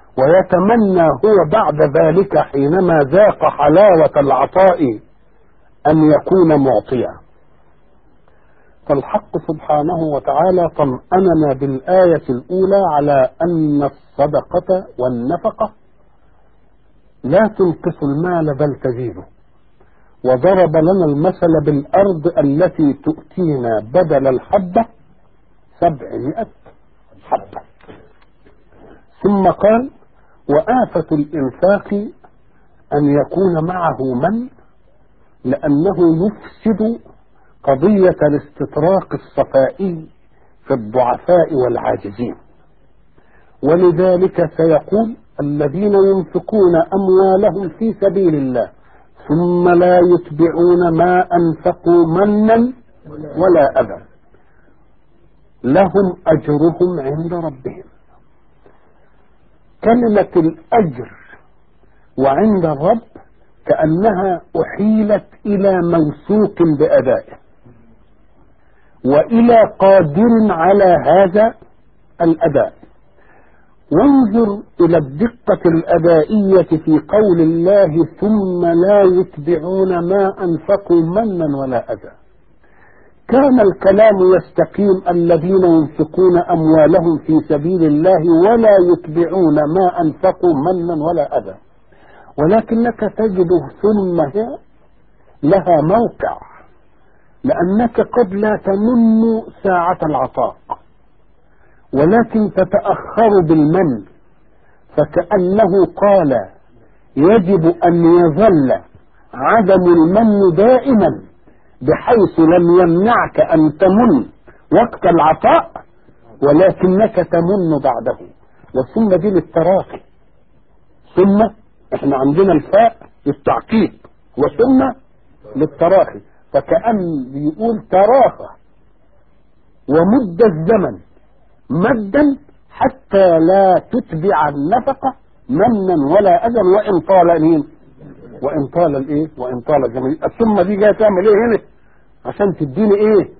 ويتمنى هو بعد ذلك حينما ذاق حلاوة العطاء أن يكون معطيا. فالحق سبحانه وتعالى طمأننا بالآية الأولى على أن الصدقة والنفقة لا تنقص المال بل تزيده، وضرب لنا المثل بالأرض التي تؤتينا بدل الحبة 700 حبة. ثم قال وآفة الإنفاق أن يكون معه من، لأنه يفسد قضية الاستطراق الصفائي في الضعفاء والعاجزين. ولذلك سيقول الذين ينفقون أموالهم في سبيل الله ثم لا يتبعون ما أنفقوا منا ولا أذى لهم أجرهم عند ربهم. كلمة الأجر وعند الرب كأنها أحيلت إلى موثوق بأدائه وإلى قادر على هذا الأداء. وانظر إلى الدقة الأدائية في قول الله ثم لا يتبعون ما أنفقوا منا ولا أذى. كان الكلام يستقيم الذين ينفقون أموالهم في سبيل الله ولا يتبعون ما أنفقوا منا ولا أذى، ولكنك تجد ثم هي لها موقع، لأنك قد لا تمن ساعة العطاء ولكن تتأخر بالمن، فكأنه قال يجب أن يظل عدم المن دائما بحيث لم يمنعك أن تمن وقت العطاء ولكنك تمن بعده. والثم دي للتراخي، ثم احنا عندنا الفاء للتعقيب وثم للتراخي، فكأن بيقول تراخى ومد الزمن مدا حتى لا تتبع النفقة منا ولا أذى وإن طال مين وإن طال الايه وإن طال الزمن. ثم دي جايه تعمل ايه هنا عشان تديني ايه؟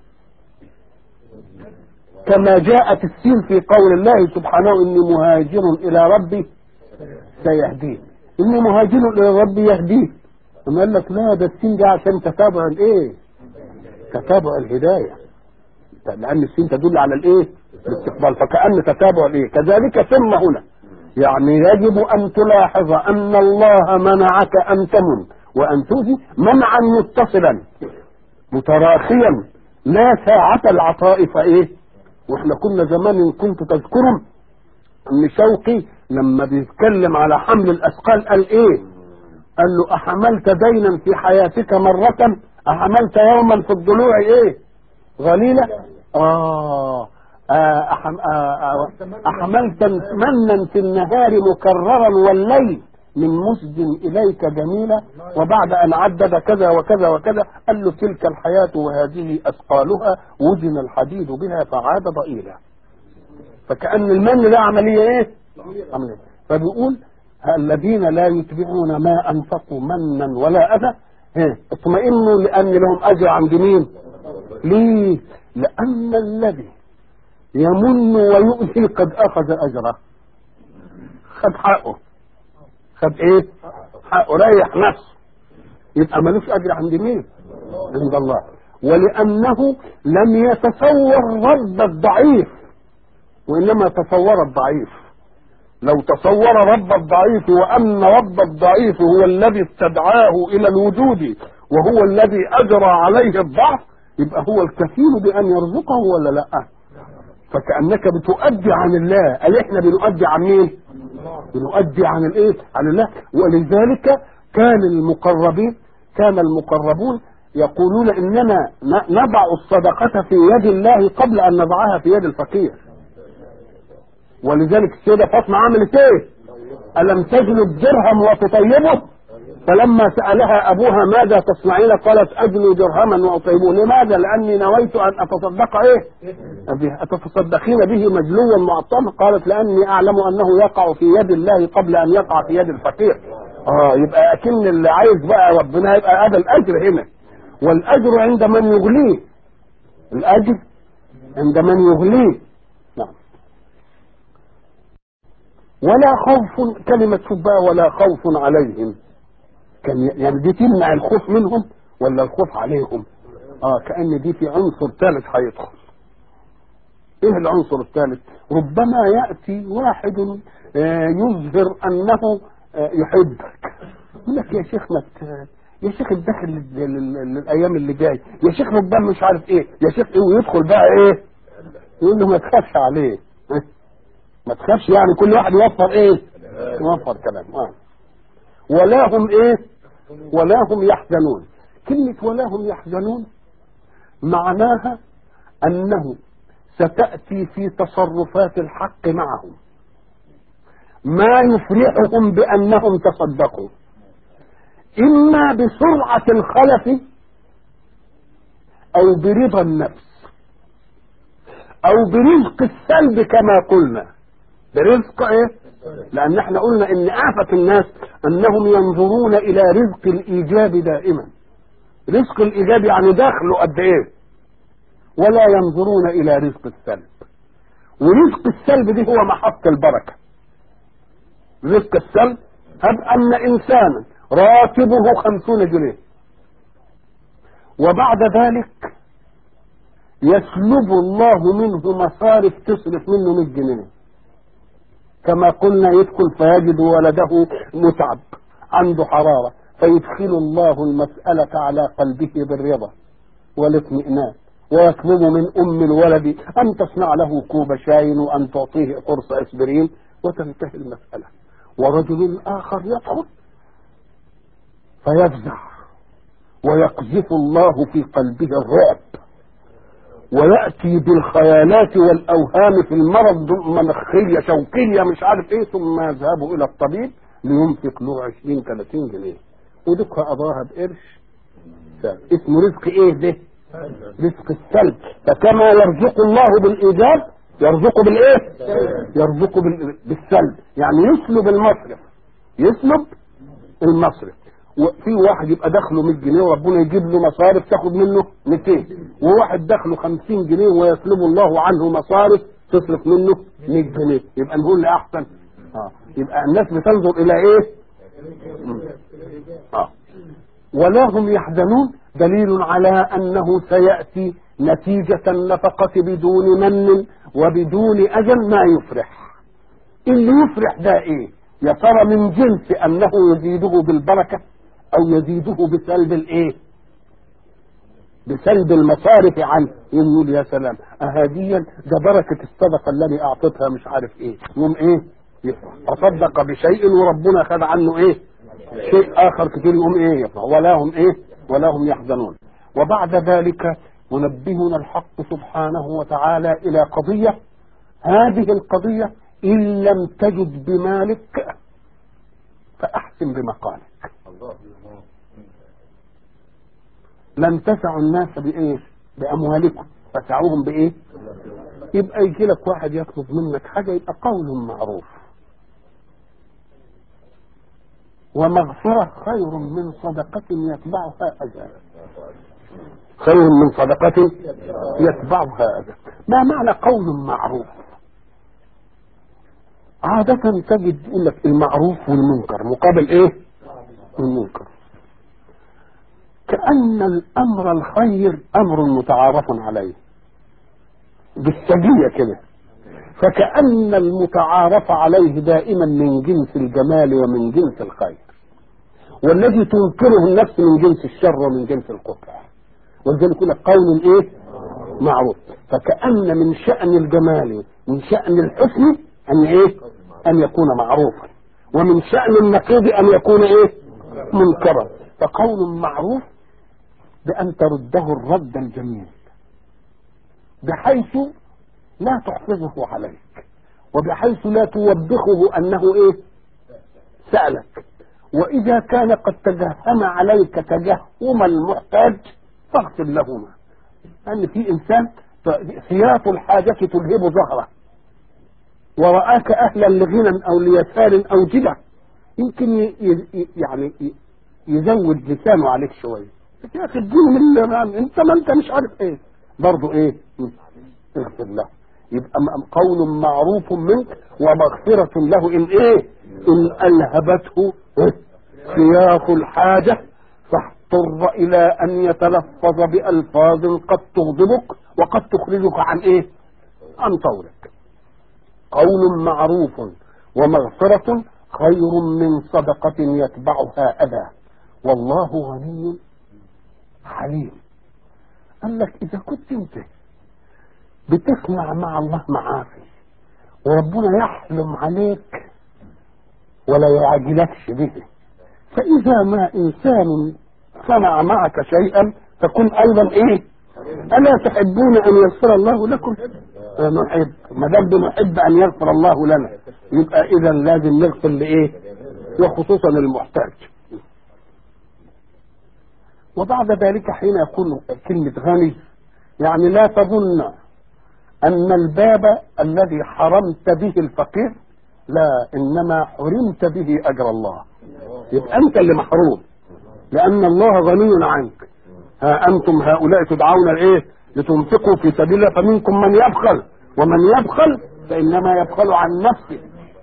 كما جاءت السين في قول الله سبحانه إني مهاجر إلى ربي سيهدين. إني مهاجر إلى ربي يهدين. ثم قال لك لا، ده السين ده عشان تتابع الايه؟ تتابع الهداية، لأن السين تدل على الايه؟ الاستقبال، فكأن تتابع الايه. كذلك ثم هنا يعني يجب أن تلاحظ أن الله منعك أن تمن وأن تؤذي منعا متصلا متراخيا لا ساعة العطاء فايه. واحنا كنا زمان كنت تذكرهم ان شوقي لما بيتكلم على حمل الأثقال قال ايه؟ قال له أحملت دينا في حياتك مرة، أحملت يوما في الضلوع ايه غليلة، أحملت منا في النهار مكررا والليل من مسد إليك جميلة، وبعد أن عدد كذا وكذا وكذا قال له تلك الحياة وهذه أثقالها وزن الحديد بها فعاد ضئيلا. فكأن المن ده عملية ايه؟ عملية. فبيقول الذين لا يتبعون ما أنفقوا منا ولا أذى اطمئنوا لأن لهم أجر عند مين؟ ليه؟ لأن الذي يمن ويؤذي قد أخذ أجره، خد حقه، خد ايه؟ حقه، ريح نفسه، يبقى ملوش أجر عند مين؟ عند الله. ولأنه لم يتصور رب الضعيف وإنما تصور الضعيف. لو تصور رب الضعيف وأن رب الضعيف هو الذي استدعاه إلى الوجود وهو الذي أجرى عليه الضعف يبقى هو الكفيل بأن يرزقه ولا لا؟ فكأنك بتؤدي عن الله. قال احنا بنؤدي عن مين؟ بنؤدي عن الايه؟ عن الله. ولذلك كان المقربون يقولون اننا نضع الصدقة في يد الله قبل ان نضعها في يد الفقير. ولذلك السيدة فاطمة عملت ايه؟ ألم تجل الدرهم وتطيبه؟ فلما سألها أبوها ماذا تصنعين؟ قالت أجل درهما وأطيبه. لماذا؟ لأني نويت أن أتصدق ايه؟ أتصدقين به مجلوا معطما؟ قالت لأني أعلم أنه يقع في يد الله قبل أن يقع في يد الفقير. يبقى أكن اللي عايز بقى ربنا يبقى هذا الأجر هنا، والأجر عند من يغليه، الأجر عند من يغليه. نعم. ولا خوف، كلمة شوف بقى ولا خوف عليهم، كان يعني دي تمنع الخوف منهم ولا الخوف عليهم؟ كأن دي في عنصر ثالث هيدخل. ايه العنصر الثالث؟ ربما يأتي واحد يظهر انه يحبك، يقول لك يا شيخ يا شيخ الداخل الايام اللي جاي، يا شيخ ربما مش عارف ايه، يا شيخ ايه، ويدخل بقى ايه، يقول له ما تخافش عليه، ما تخافش، يعني كل واحد يوفر ايه، يوفر كلام. ولا هم ايه، ولا هم يحزنون. كلمة ولا هم يحزنون معناها انه ستأتي في تصرفات الحق معهم ما يفرحهم بأنهم تصدقوا، إما بسرعة الخلف أو برضا النفس أو برزق السلب كما قلنا. برزق إيه؟ لأن احنا قلنا إن آفة الناس أنهم ينظرون إلى رزق الإيجاب دائما. رزق الإيجاب يعني داخله قد إيه، ولا ينظرون إلى رزق السلب. ورزق السلب دي هو محط البركة. رزق السلب هب أن إنسانا راتبه 50 جنيه وبعد ذلك يسلب الله منه مصارف تصرف منه 100 جنيه، كما قلنا يدخل فيجد ولده متعب عنده حرارة، فيدخل الله المسألة على قلبه بالرضا والاطمئنان، ويطلب من أم الولد أن تصنع له كوب شاي وأن تعطيه قرص أسبرين وتنتهي المسألة. ورجل آخر يدخل فيفزع ويقذف الله في قلبه الرعب ويأتي بالخيالات والأوهام في المرض، مناخية شوكية مش عارف ايه، ثم يذهب إلى الطبيب لينفق له 20-30 جنيه ودك قضاها بقرش. اسمه رزق ايه ده؟ رزق السلب. فكما يرزق الله بالإيجاب يرزقه بالايه؟ يرزقه بالسلب، يعني يسلب المصرف، يسلب المصرف. وفي واحد يبقى دخله 100 جنيه وربنا يجيب له مصارف تاخد منه 200، وواحد دخله 50 جنيه ويسلب الله عنه مصارف تصرف منه 100 جنيه. يبقى نقول لأحسن يبقى الناس بتنظر إلى إيه؟ ولا هم يحزنون دليل على أنه سيأتي نتيجة النفقة بدون من وبدون أجل ما يفرح. اللي يفرح ده إيه؟ يا ترى من جنس أنه يزيده بالبركة أو يزيده بسلب الإيه؟ بسلب المصارف عنه. يقول يا سلام أهديا ده بركة الصدقة الذي أعطتها مش عارف إيه، يوم إيه؟ تصدق بشيء وربنا خد عنه إيه؟ شيء آخر كتير، يقوم إيه؟ يفرح. ولا هم إيه؟ ولا هم يحزنون. وبعد ذلك ينبهنا الحق سبحانه وتعالى إلى قضية، هذه القضية إن لم تجد بمالك فأحسن بمقالك. لن تسعوا الناس بإيه؟ بأموالكم، فسعوهم بإيه؟ يبقى يجي لك واحد يطلب منك حاجة يبقى قول معروف، ومغفرة خير من صدقة يتبعها أذى. خير من صدقة يتبعها أذى. ما معنى قول معروف؟ عادة تجد يقول لك المعروف والمنكر مقابل ايه؟ المنكر. كأن الأمر الخير أمر متعارف عليه بالسجية كده، فكأن المتعارف عليه دائما من جنس الجمال ومن جنس الخير، والذي تنكره النفس من جنس الشر ومن جنس القبح. ولذلك يقول لك قول ايه؟ معروف. فكأن من شأن الجمال من شأن الحسن أن ايه؟ أن يكون معروفا، ومن شأن النقيض أن يكون ايه؟ منكرا. فقول معروف بأن ترده الرد الجميل بحيث لا تحفظه عليك، وبحيث لا توبخه أنه ايه؟ سألك. وإذا كان قد تجهم عليك تجهم المحتاج فاغفر لهما، أن في إنسان سياط الحاجة تلهب ظهره، ورآك أهلا لغنى أو ليسار أو جدع، يمكن يعني يزود لسانه عليك شوية، يا أخي اديني من انت ما انت مش عارف ايه، برضه ايه؟ اغفر له. يبقى قول معروف منك ومغفرة له إن إيه؟ إن ألهبته سياق الحاجة فاضطر إلى أن يتلفظ بألفاظ قد تغضبك وقد تخرجك عن إيه؟ عن طورك. قول معروف ومغفرة خير من صدقة يتبعها أذى والله غني حليم. قال لك إذا كنت أنت بتصنع مع الله معاصي وربنا يحلم عليك ولا يعجلكش به، فإذا ما إنسان صنع معك شيئا فكن أيضا إيه؟ ألا تحبون أن يغفر الله لكم؟ نحب، ما دام بنحب أن يغفر الله لنا يبقى إذا لازم نغفر لإيه؟ وخصوصا المحتاج. وبعد ذلك حين يكون كلمة غني يعني لا تظن أن الباب الذي حرمت به الفقير، لا، إنما حرمت به أجر الله. يبقى أنت اللي محروم لأن الله غني عنك. ها أنتم هؤلاء تدعون إيه؟ لتنفقوا في سبيل الله فمنكم من يبخل ومن يبخل فإنما يبخل عن نفسه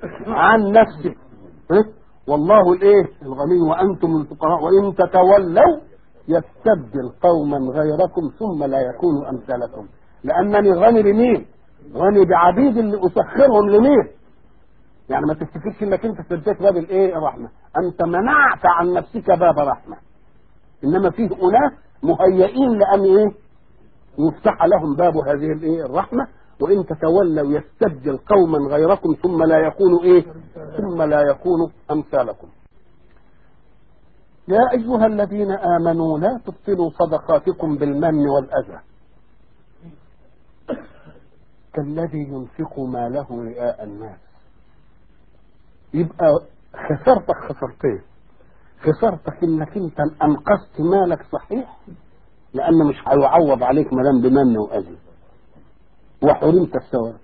والله الإيه؟ الغني وأنتم الفقراء وإن تتولوا يستبدل قوما غيركم ثم لا يكونوا أمثالكم. لأنني غني لمين؟ غني بعبيد اللي أسخرهم لمين؟ يعني ما تفتكرش انك انت سديت باب الايه؟ الرحمه. انت منعت عن نفسك باب رحمه، انما فيه اناس مهيئين لان ايه؟ يفتح لهم باب هذه الايه؟ الرحمه. وان تتولوا يستبدل قوما غيركم ثم لا يكونوا ايه؟ ثم لا يكونوا امثالكم. يا ايها الذين امنوا لا تبطلوا صدقاتكم بالمن والاذى كالذي ينفق ماله رئاء الناس. يبقى خسرتك خسرتين. خسرتك انك انت انقذت مالك صحيح لان مش هيعوض عليك مدام بمن واذى، وحرمت الثواب.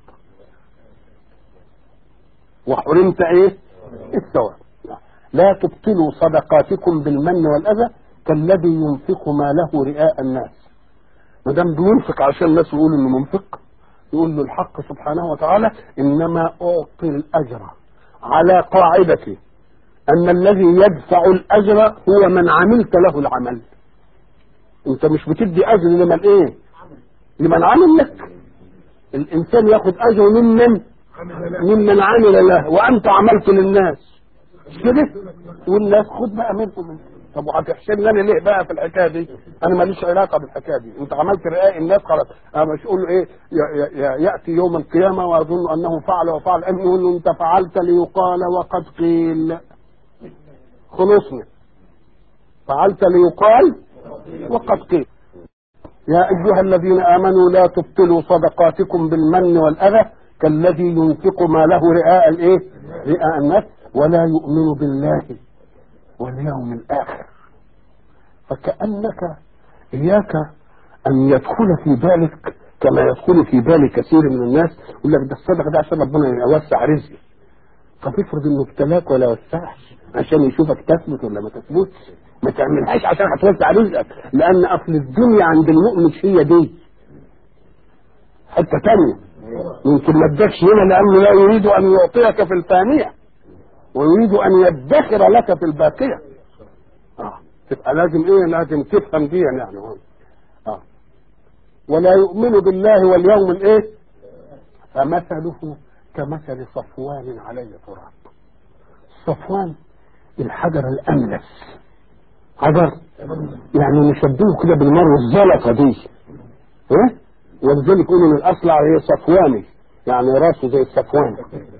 وحرمت ايه؟ الثواب. لا تبطلوا صدقاتكم بالمن والاذى كالذي ينفق ماله رئاء الناس. مدام بينفق عشان الناس يقولوا انه منفق، يقول له الحق سبحانه وتعالى انما اعطي الاجر على قاعدة ان الذي يدفع الاجر هو من عملت له العمل. انت مش بتدي اجر لمن ايه؟ لمن عمل لك. الانسان ياخد اجر ممن عمل له، وانت عملت للناس كده والناس خد بقى منكم. طب وهتحسب لنا ليه بقى في الحكايه دي؟ انا ماليش علاقه بالحكايه دي. انت عملت رئاء الناس خلاص. انا مش اقول له ايه ياتي يوم القيامه ويظن انه فعل وفعل، ان يقول له انت فعلت ليقال وقد قيل. خلصنا. فعلت ليقال وقد قيل. يا ايها الذين امنوا لا تبطلوا صدقاتكم بالمن والاذى كالذي ينفق ماله رئاء الايه؟ رئاء الناس ولا يؤمن بالله واليوم الآخر. فكأنك إياك أن يدخل في بالك كما يدخل في بال كثير من الناس يقول لك ده الصدقة ده عشان ربنا يوسع رزقي. فتفرض إنه ابتلاك ولا وسعش عشان يشوفك تثبت ولا ما تثبتش. ما تعملهاش عشان هتوسع رزقك، لأن أصل الدنيا عند المؤمن هي دي حتة تانية. يمكن ما ادكش هنا لأنه لا يريد أن يعطيك في الثانية ويريد أن يدخر لك في الباقية. تبقى لازم إيه؟ لازم تفهم دي يعني. ولا يؤمن بالله واليوم الإيه؟ فمثله كمثل صفوان عليه تراب. صفوان الحجر الأملس، حجر يعني نشبهه كده بالمر الزلقة دي. ولذلك يقولوا من الأصلع هي صفواني، يعني راسه زي الصفوان.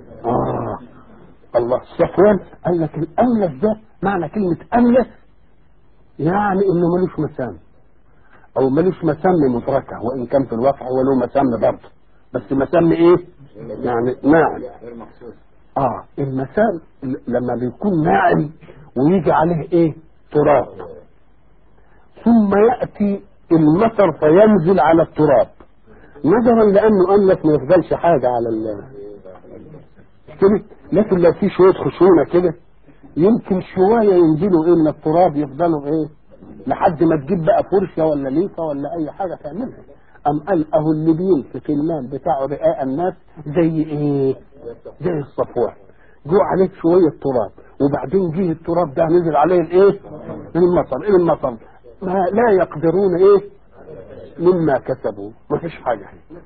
الله. الصفوان قال لك الأملس ده معنى كلمة أملس يعني إنه ملوش مسام أو ملوش مسام مدركة، وإن كان في الواقع هو له مسام برضه، بس مسام إيه؟ يعني ناعم. المسام لما بيكون ناعم ويجي عليه إيه؟ تراب، ثم يأتي المطر فينزل على التراب نظرا لأنه أملس ما يفضلش حاجة على كده. لكن لو في شوية خشونة كده يمكن شوية ينزلوا ايه من التراب، يفضلوا ايه لحد ما تجيب بقى فرشة ولا ليفة ولا اي حاجة تعملها. أم قال أهو اللي بينفق المال بتاعه رئاء الناس زي إيه؟ زي الصفوان، جو عليه شوية تراب وبعدين جه التراب ده نزل عليه الإيه؟ المطر. إيه المطر؟ ما لا يقدرون إيه؟ مما كسبوا، ما فيش حاجة.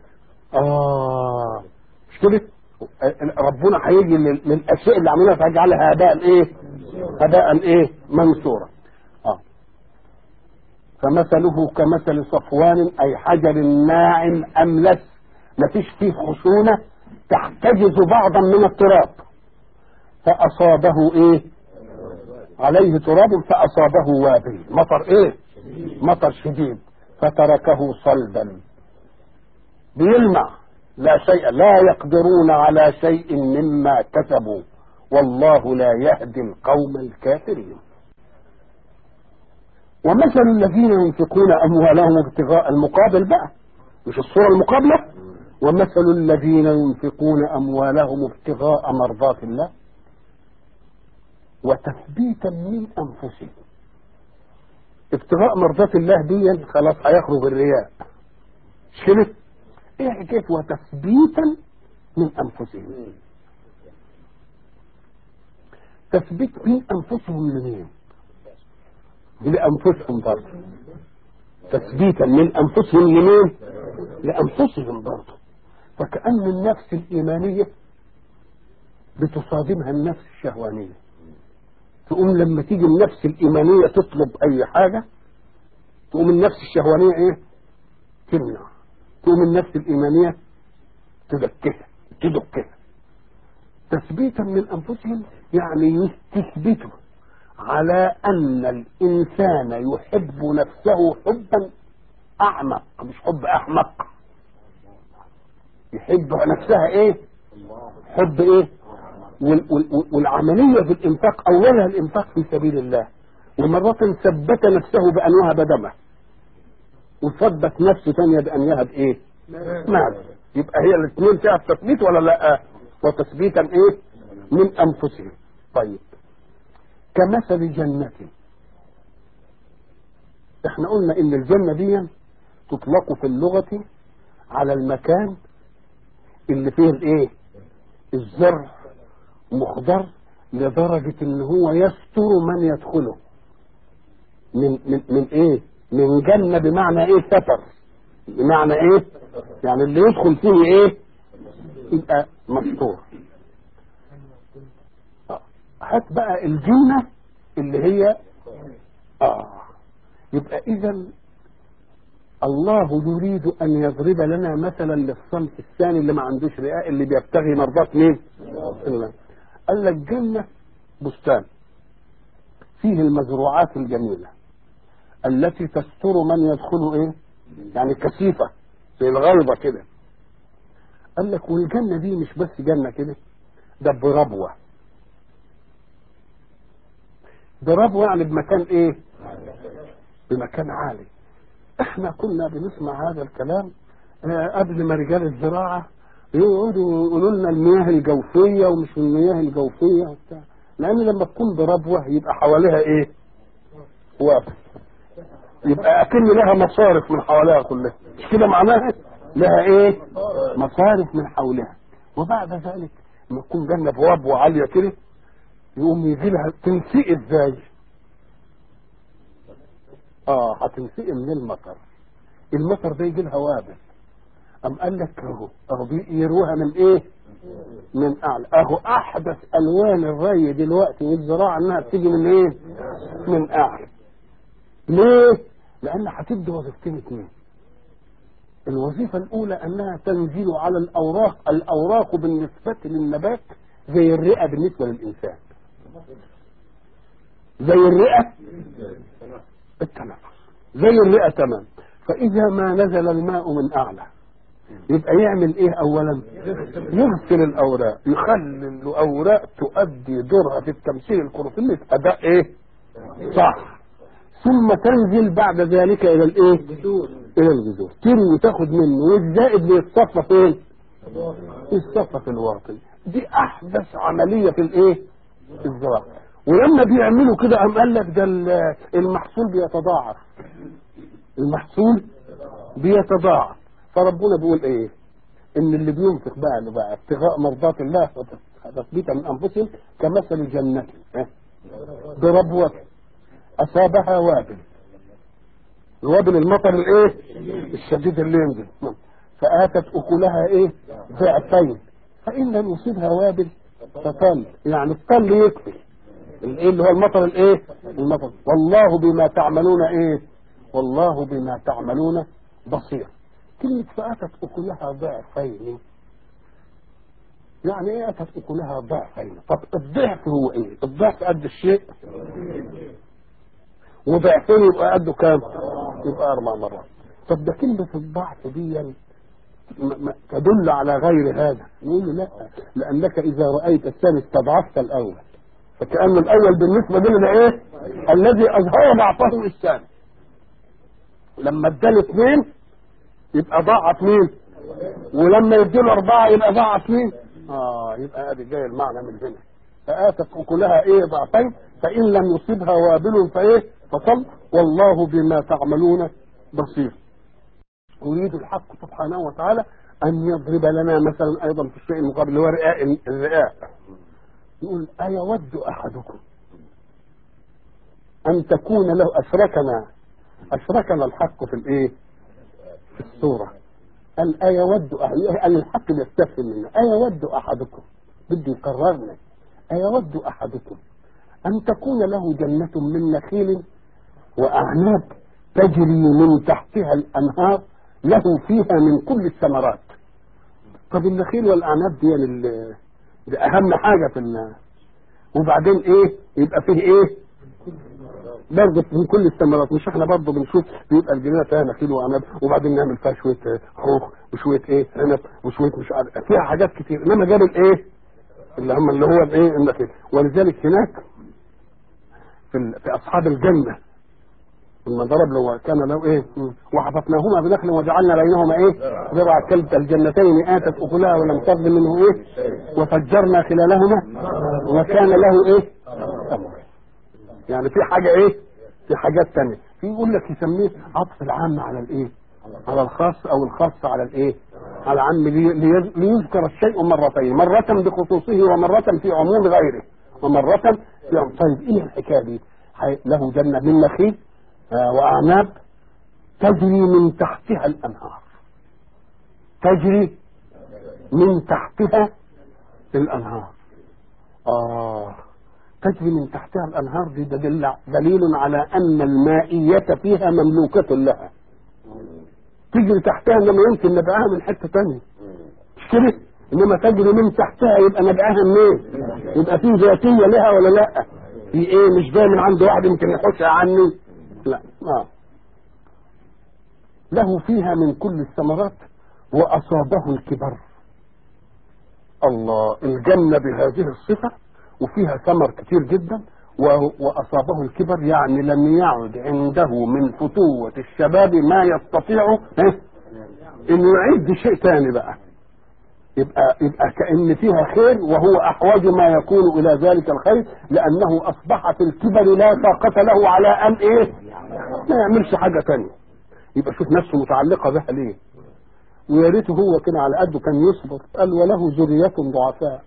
مش كده؟ ربنا هيجي للأشياء اللي عملها فيجعلها هباء إيه؟ هباء إيه؟ منثورا. فمثله كمثل صفوان أي حجر ناعم أملس، ما فيش فيه خشونة تحتجز بعضا من التراب، فأصابه إيه؟ عليه تراب فأصابه وابل، مطر إيه؟ مطر شديد، فتركه صلبا بيلمع لا شيء، لا يقدرون على شيء مما كسبوا، والله لا يهدي القوم الكافرين. ومثل الذين ينفقون أموالهم ابتغاء المقابل بقى، مش الصورة المقابلة. ومثل الذين ينفقون أموالهم ابتغاء مرضات الله وتثبيتا من أنفسهم. ابتغاء مرضات الله دي خلاص هيخرج الرياء، مش كده؟ ايه حكاية وتثبيتا من أنفسهم؟ تثبيت من أنفسهم لمين؟ لأنفسهم برضه. تثبيتا من أنفسهم لمين؟ لأنفسهم برضه. فكأن النفس الإيمانية بتصادمها النفس الشهوانية، تقوم لما تيجي النفس الإيمانية تطلب أي حاجة تقوم النفس الشهوانية إيه؟ تمنع، تقوم النفس الإيمانية تدكها. تثبيتا من أنفسهم يعني تثبتوا على أن الإنسان يحب نفسه حبا أعمق، مش حب أحمق. يحب نفسها إيه؟ حب إيه؟ والعملية في الإنفاق أولها الإنفاق في سبيل الله، ومرة ثبت نفسه بأن يهب دمه، وثبت نفسه ثانية بأن يهب إيه؟ مال. يبقى هي الاثنين فيها التثبيت ولا لا؟ وتثبيتا إيه؟ من أنفسهم. طيب كمثل جنة، احنا قلنا ان الجنة دي تطلق في اللغة على المكان اللي فيه الايه؟ الزرع مخضر لدرجة ان هو يستر من يدخله من ايه؟ من جنة، بمعنى ايه؟ ستر، بمعنى ايه؟ يعني اللي يدخل فيه ايه؟ يبقى مستور. هات بقى الجنة اللي هي يبقى اذا الله يريد ان يضرب لنا مثلا للصنف الثاني اللي ما عندوش رئاء، اللي بيبتغي مرضات مين؟ الله. قال لك جنة بستان فيه المزروعات الجميلة التي تستر من يدخل ايه؟ يعني كثيفة زي الغلبة كده. قال لك والجنة دي مش بس جنة كده، ده بربوة. بربوة يعني بمكان ايه؟ بمكان عالي. احنا كنا بنسمع هذا الكلام قبل ما رجال الزراعة يقعدوا يقولوا لنا المياه الجوفية ومش المياه الجوفية وبتاع، لان لما تكون بربوة يبقى حواليها ايه؟ وافر، يبقى اكن لها مصارف من حواليها كلها، مش كده معناها؟ لها ايه؟ مصارف من حولها. وبعد ذلك لما تكون جنة بربوة عالية كده يقوم يجي لها تنسيق ازاي؟ هتنسقي من المطر. المطر ده يجي لها وابل. قال لك اهو يروها من ايه؟ من اعلى. اهو احدث الوان الري دلوقتي والزراعه انها بتيجي من ايه؟ من اعلى. ليه؟ لان هتدي وظيفتين اثنين. الوظيفه الاولى انها تنزل على الاوراق. الاوراق بالنسبه للنبات زي الرئه بالنسبه للانسان. زي الرئه التنفس، زي الرئة تمام. فإذا ما نزل الماء من أعلى يبقى يعمل إيه أولا؟ يغسل الأوراق، يخلي الأوراق تؤدي دورها في التمثيل الكلوروفيلي في أداء إيه؟ صح. ثم تنزل بعد ذلك إلى الإيه؟ إلى الجذور، تروي تاخد منه، والزائد بيتصفى فين؟ يتصفى في الواطن. دي أحدث عملية في الإيه؟ الزراعة. ولما بيعملوا كده قال لك ده المحصول بيتضاعف. المحصول بيتضاعف. فربنا بيقول ايه؟ ان اللي بينفق بقى ابتغاء مرضات الله وتثبيتا من انفسهم كمثل جنة بربوة اصابها وابل. الوابل المطر الايه؟ الشديد اللي ينزل، فآتت اكلها ايه؟ ضعفين، فان لم يصيبها وابل فطل، يعني الطل يكفي الايه اللي هو المطر الايه؟ المطر. والله بما تعملون ايه؟ والله بما تعملون بصير. كلمة فآتت اكلها ضعفين، يعني ايه اتت اكلها ضعفين؟ طب الضعف هو ايه؟ الضعف قد الشيء، وضعفين يبقى قده كام؟ يبقى 4 مرات. طب ده كلمة الضعف دي تدل على غير هذا. يقول له لا، لأنك إذا رأيت الثاني استضعفت الأول، فكأن الأول بالنسبة لنا إيه؟ الذي أظهر ضعفه الثاني. لما اداله 2 يبقى ضاعف مين؟ ولما يديله 4 يبقى ضاعف مين؟ يبقى ادي جاي المعنى من هنا. فآتت أكلها ايه؟ ضعفين، فإن لم يصبها وابل فايه؟ فطل، والله بما تعملون بصير. يريد الحق سبحانه وتعالى أن يضرب لنا مثلا أيضا في الشيء المقابل، هو الرئاء. يقول أيود أحدكم أن تكون له، أشركنا الحق في الإيه؟ في السورة. قال أيود قال الحق بيستفهم منه. أيود أحدكم، بدي يقررنا، أيود أحدكم أن تكون له جنة من نخيل وأعناب تجري من تحتها الأنهار له فيها من كل الثمرات. طب النخيل والأعناب دي أهم حاجة في وبعدين إيه؟ يبقى فيه إيه؟ برضه من كل الثمرات. مش احنا برضه بنشوف بيبقى الجنينه فيها نخيل وعنب وبعدين نعمل فيها شويه خوخ وشويه ايه؟ عنب وشويه مش عارف، فيها حاجات كتير. انما جاب الايه؟ اللي هو الايه؟ النخيل. ولذلك هناك في اصحاب الجنه لما ضرب له كان له ايه؟ وحففناهما بنخل وجعلنا بينهما ايه؟ زرع كلتا الجنتين اتت اكلها ولم تظلم منه ايه؟ وفجرنا خلالهما وكان له ايه؟ يعني في حاجه ايه؟ في حاجات ثانيه. في يقول لك يسميه عطف العام على الايه؟ على الخاص، او الخاص على الايه؟ على العام، ليذكر الشيء مرتين، مرة بخصوصه ومرة في عموم غيره ومرة في عموم. طيب ايه الحكايه دي؟ له جنه من نخيل واعناب تجري من تحتها الانهار، تجري من تحتها الانهار. تجري من تحتها الانهار، دي دليل على ان المائية فيها مملوكة لها. تجري تحتها انما يمكن نبعها من حتة تانية، مش كده؟ انما تجري من تحتها يبقى نبعها منين؟ يبقى في ذاتية لها ولا لا؟ في ايه؟ مش جاي من عند واحد يمكن يحوشها عني، لا. له فيها من كل الثمرات واصابه الكبر. الله، الجنة بهذه الصفة وفيها ثمر كتير جدا واصابه الكبر، يعني لم يعد عنده من فتوة الشباب ما يستطيع انه يعد شيء ثاني بقى. يبقى كأن فيها خير، وهو احوج ما يكون الى ذلك الخير، لانه اصبح في الكبر لا طاقة له على ان ايه؟ ما يعملش حاجة ثانيه. يبقى شوف نفسه متعلقة بها ليه. ويا ريته هو كده على قده كان يصبر. قال وله ذرية ضعفاء.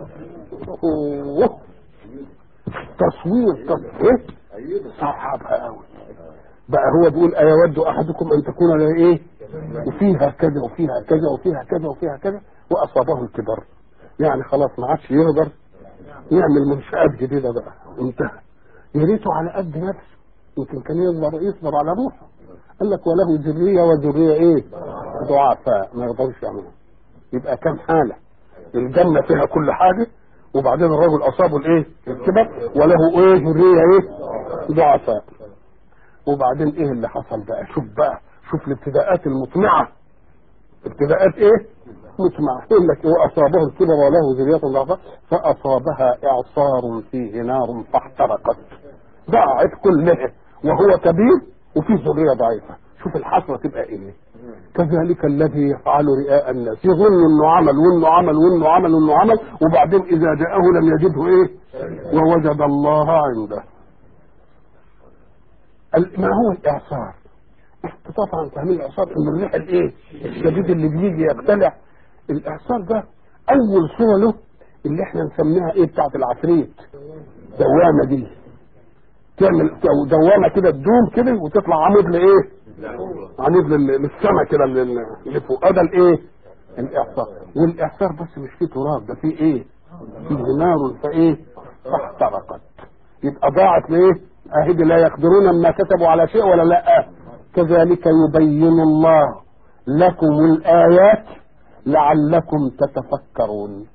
تصوير صعبها قوي بقى. هو بيقول ايود احدكم ان تكون له ايه؟ وفيها كذا وفيها كذا وفيها كذا وفيها كذا واصابه الكبر، يعني خلاص ما عادش يقدر يعمل منشآت جديدة بقى، انتهى. يا ريته على قد نفسه، يمكن كان يصبر على روحه. قال لك وله ذرية، وذرية ايه؟ ضعفاء ما يقدرش يعملها. يبقى كم حالة؟ الجنة فيها كل حاجة، وبعدين الرجل اصابه الايه؟ الكبر، وله ايه؟ ذرية ايه؟ ضعفاء. وبعدين ايه اللي حصل بقى؟ شوف الابتداءات المطمعة. ابتداءات ايه؟ مطمعة. يقول لك واصابه الكبر وله ذرية ضعفاء فاصابها اعصار فيه نار فاحترقت. ضاعت كلها وهو كبير وفي ذرية ضعيفة. شوف الحسرة تبقى ايه. كذلك الذي يفعل رئاء الناس، يظن انه عمل وانه عمل وانه عمل وانه عمل، وبعدين اذا جاءه لم يجده ايه؟ ووجد الله عنده. ما هو الاعصار؟ طبعا فاهمين الاعصار ان الريح الايه الشديد اللي بيجي يقتلع. الاعصار ده اول صوره له اللي احنا نسميها ايه بتاعت العفريت، دوامه دي تعمل دوامه كده تدوم كده وتطلع عمود لايه، عمود للسما كده اللي فوق ده الايه الاعصار. والاعصار بس مش فيه تراب، ده فيه ايه، فيه نار فايه فاحترقت. يبقى ضاعت ليه؟ اهدي لا يقدرون ما كتبوا على شيء ولا لا. كذلك يبين الله لكم الآيات لعلكم تتفكرون.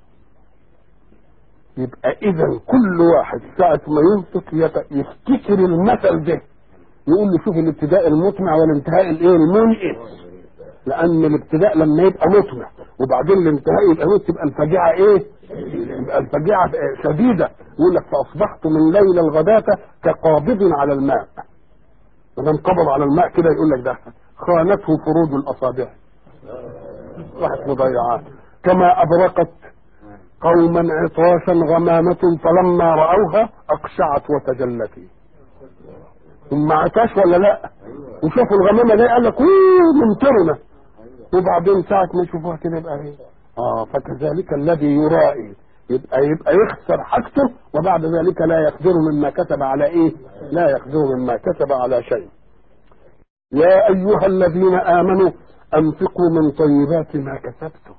يبقى اذا كل واحد ساعة ما ينطق يفتكر المثل ده، يقول له شوف الابتداء المطمع والانتهاء الايه المنئس. لان الابتداء لما يبقى مطمع وبعدين الانتهاء يبقى تبقى الفجيعه ايه، يبقى الفجيعه شديده. يقول لك فاصبحت من ليل الغداة كقابض على الماء. لما انقبض على الماء كده يقول لك ده خانته فروج الاصابع، راحت مضيعات. كما ابرقت قوما عطاشا غمامة فلما رأوها أقشعت وتجلت. ثم عطاش ولا لا؟ وشافوا الغمامة دي قال لك ممطرنا، وبعدين ساعة ما يشوفوها كده يبقى ايه؟ فكذلك الذي يرائي يبقى يخسر حاجته، وبعد ذلك لا يقدر مما كتب على ايه؟ لا يقدر مما كتب على شيء. يا أيها الذين آمنوا أنفقوا من طيبات ما كسبتم.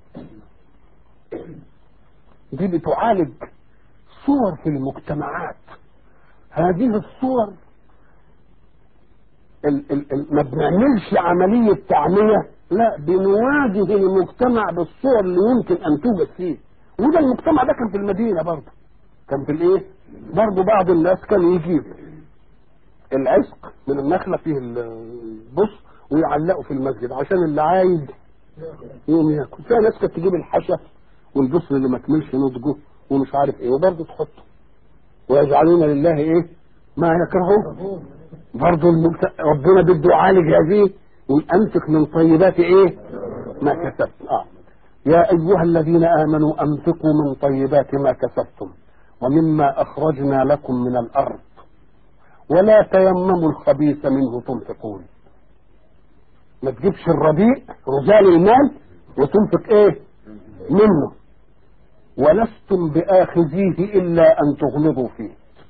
دي بتعالج صور في المجتمعات. هذه الصور ما بنعملش عملية تعمية، لا بنواجه المجتمع بالصور اللي يمكن أن توجد فيه. وده المجتمع ده كان في المدينة برضه، كان في الايه برضه بعض الناس كان يجيب العشق من النخلة فيه البص ويعلقوا في المسجد عشان اللي عايز يوم ياكل. فيها ناس كانت تجيب الحشف والبص اللي ما كملش نضجه ومش عارف ايه وبرضه تحطه، ويجعلون لله ايه ما يكرهون. برضه ربنا بده يعالج هذه وينفق من طيبات ايه ما كسبت. يا ايها الذين امنوا انفقوا من طيبات ما كسبتم ومما اخرجنا لكم من الارض ولا تيمموا الخبيث منه تنفقون. ما تجيبش الرديء رجال المال وتنفق ايه منه، ولستم بآخذيه الا ان تغلظوا فيه.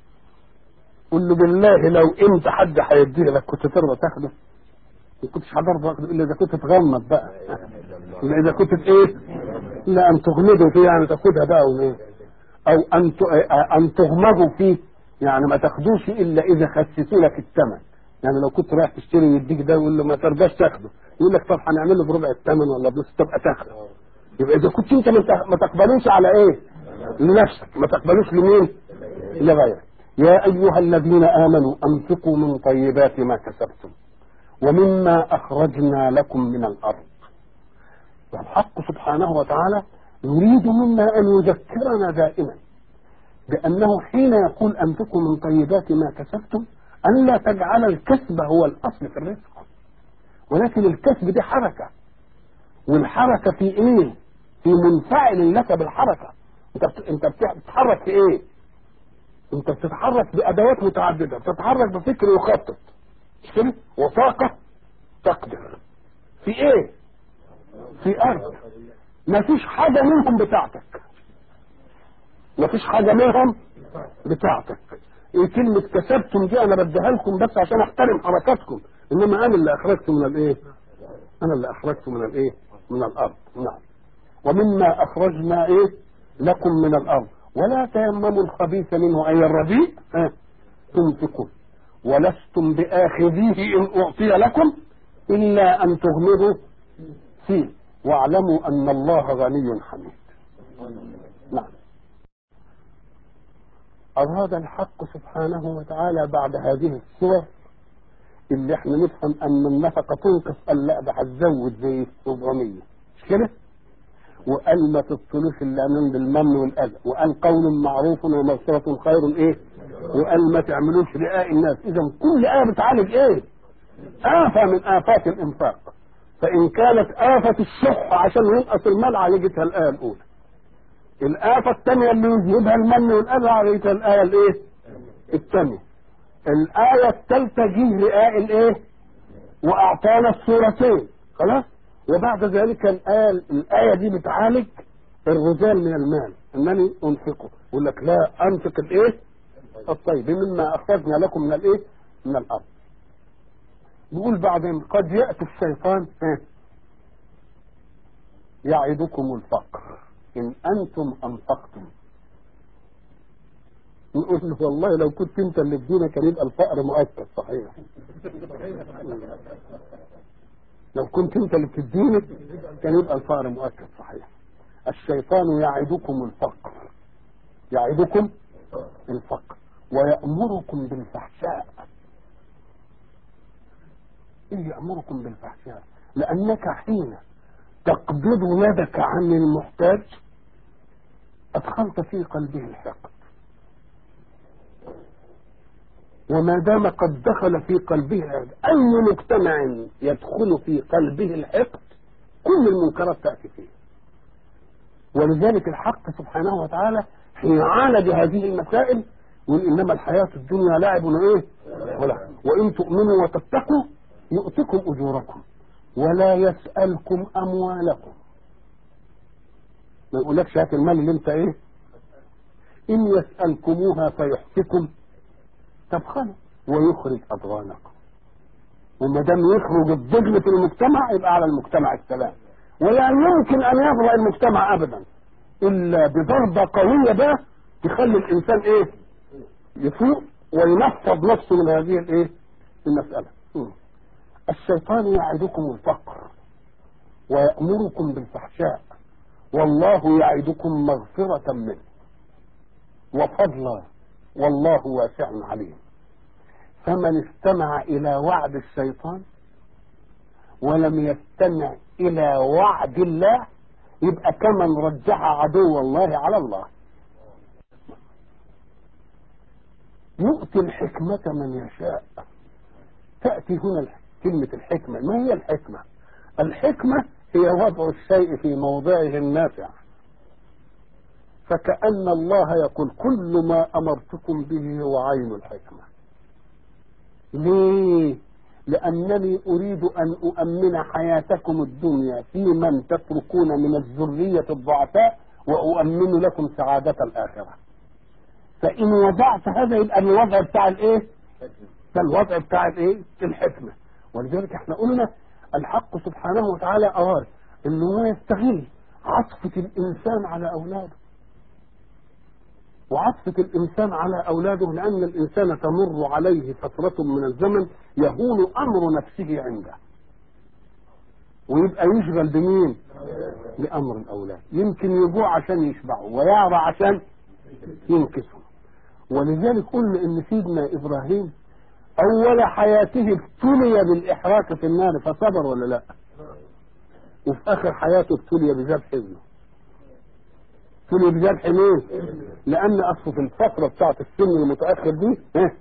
قل له بالله لو انت حد هيديه لك كنت ترضى تاخده؟ ما كنتش هترضى تاخده الا اذا كنت تغمض بقى، الا اذا كنت ايه لا ان تغمضوا فيه يعني تاخدها بقى وايه، او ان تغمضوا فيه يعني ما تاخدوش الا اذا خسسوا لك الثمن. يعني لو كنت رايح تشتري ويديك ده ويقول له ما ترضاش تاخده، يقول لك طب هنعمل له بربع الثمن ولا بنص تبقى تاخده. يبقى اذا كنت انت ما تقبلوش على ايه لنفسك، ما تقبلوش لمين لغيرك. يا ايها الذين امنوا انفقوا من طيبات ما كسبتم ومما اخرجنا لكم من الارض. والحق سبحانه وتعالى يريد منا ان يذكرنا دائما بانه حين يقول انفقوا من طيبات ما كسبتم ان لا تجعل الكسب هو الاصل في الرزق، ولكن الكسب دي حركه، والحركه في ايه؟ في منفعل لك بالحركه. انت بتتحرك في ايه؟ انت بتتحرك بادوات متعدده، بتتحرك بفكر يخطط مش كده، وطاقه تقدر في ايه؟ في ارض ما فيش حاجه منهم بتاعتك، ما فيش حاجه منهم بتاعتك. ايه كلمه كسبتم دي انا بديها لكم بس عشان احترم حركاتكم، انما انا اللي اخرجت من الايه؟ انا اللي اخرجت من الايه؟ من الارض. نعم. ومما اخرجنا ايه لكم من الارض ولا تيمموا الخبيث منه اي الرديء تنفقون ولستم باخذيه ان اعطي لكم الا ان تغمضوا فيه واعلموا ان الله غني حميد. نعم. أراد الحق سبحانه وتعالى بعد هذه الصور اللي احنا نفهم ان النفقة تنقص، قال لا ده هتزود زي 700 مش كده، وقال ما تبطلوش الا من المن والاذى، وقال قول معروف ومغفرة خير ايه، وقال ما تعملوش رئاء الناس. اذا كل آية بتعالج ايه؟ آفة من آفات الانفاق. فإن كانت آفة الشح عشان ينقص المال عالجتها الآية الأولى، الآفة الثانية اللي يذهبها المن والأذى عالجتها الآية الإيه؟ الثانية. الآية الثالثة جه رئاء الإيه؟ واعطانا الصورتين خلاص. وبعد ذلك الآية دي بتعالج الرذال من المال، انني انفقه، يقول لك لا انفق الايه؟ الطيب مما اخرجنا لكم من الايه؟ من الارض. يقول بعدين قد يأتي الشيطان يعدكم الفقر ان انتم انفقتم. نقول له والله لو كنت انت اللي بدينا كان يبقى الفقر مؤكد صحيح. لو كنت انت اللي بتديني كان يبقى الفقر مؤكد صحيح. الشيطان يعدكم الفقر، يعدكم الفقر ويأمركم بالفحشاء. ايه يأمركم بالفحشاء؟ لأنك حين تقبض يدك عن المحتاج أدخلت في قلبه الحقد، وما دام قد دخل في قلبه الحقد، أي مجتمع يدخل في قلبه الحقد كل المنكرات تأتي فيه. ولذلك الحق سبحانه وتعالى حين عالج هذه المسائل يقول إنما الحياة الدنيا لعب وإيه؟ وإن تؤمنوا وتتقوا يؤتكم أجوركم ولا يسألكم أموالكم. ما يقولكش هات المال اللي انت ايه؟ إن يسألكموها فيحفكم تبخلوا ويخرج أضغانكم. وما دام يخرج الضغن في المجتمع يبقى على المجتمع السلام، ولا يمكن أن يبرأ المجتمع أبدا إلا بضربة قوية بقى تخلي الإنسان إيه؟ يفوق وينفض نفسه من هذه الإيه؟ المسألة. الشيطان يعدكم الفقر ويأمركم بالفحشاء والله يعدكم مغفرة منه وفضلا والله واسع عليم. فمن استمع إلى وعد الشيطان ولم يستمع إلى وعد الله يبقى كمن رجح عدو الله على الله. يؤتي الحكمة من يشاء. تأتي هنا كلمة الحكمة. ما هي الحكمة؟ الحكمة هي وضع الشيء في موضعه النافع. فكأن الله يقول كل ما أمرتكم به هو عين الحكمة. ليه؟ لأنني أريد أن أؤمن حياتكم الدنيا في من تتركون من الذرية الضعفاء وأؤمن لكم سعادة الآخرة. فإن وضعت هذا يبقى الوضع بتاع الإيه؟ الوضع بتاع الإيه؟ الحكمة. ولذلك احنا قلنا الحق سبحانه وتعالى أراد أنه يستغل عطفة الإنسان على أولاده، وعطفة الإنسان على أولاده، لأن الإنسان تمر عليه فترة من الزمن يهون أمر نفسه عنده ويبقى يشغل بمين؟ بأمر الأولاد. يمكن يجوع عشان يشبعوا ويعرى عشان ينكسوا. ولذلك قلنا إن سيدنا إبراهيم أول حياته ابتلي بالإحراق في النار فصبر ولا لا؟ وفي آخر حياته ابتلي بذبح ابنه. ابتلي بذبح ليه؟ لأن أصله في الفترة بتاعت السن المتأخر دي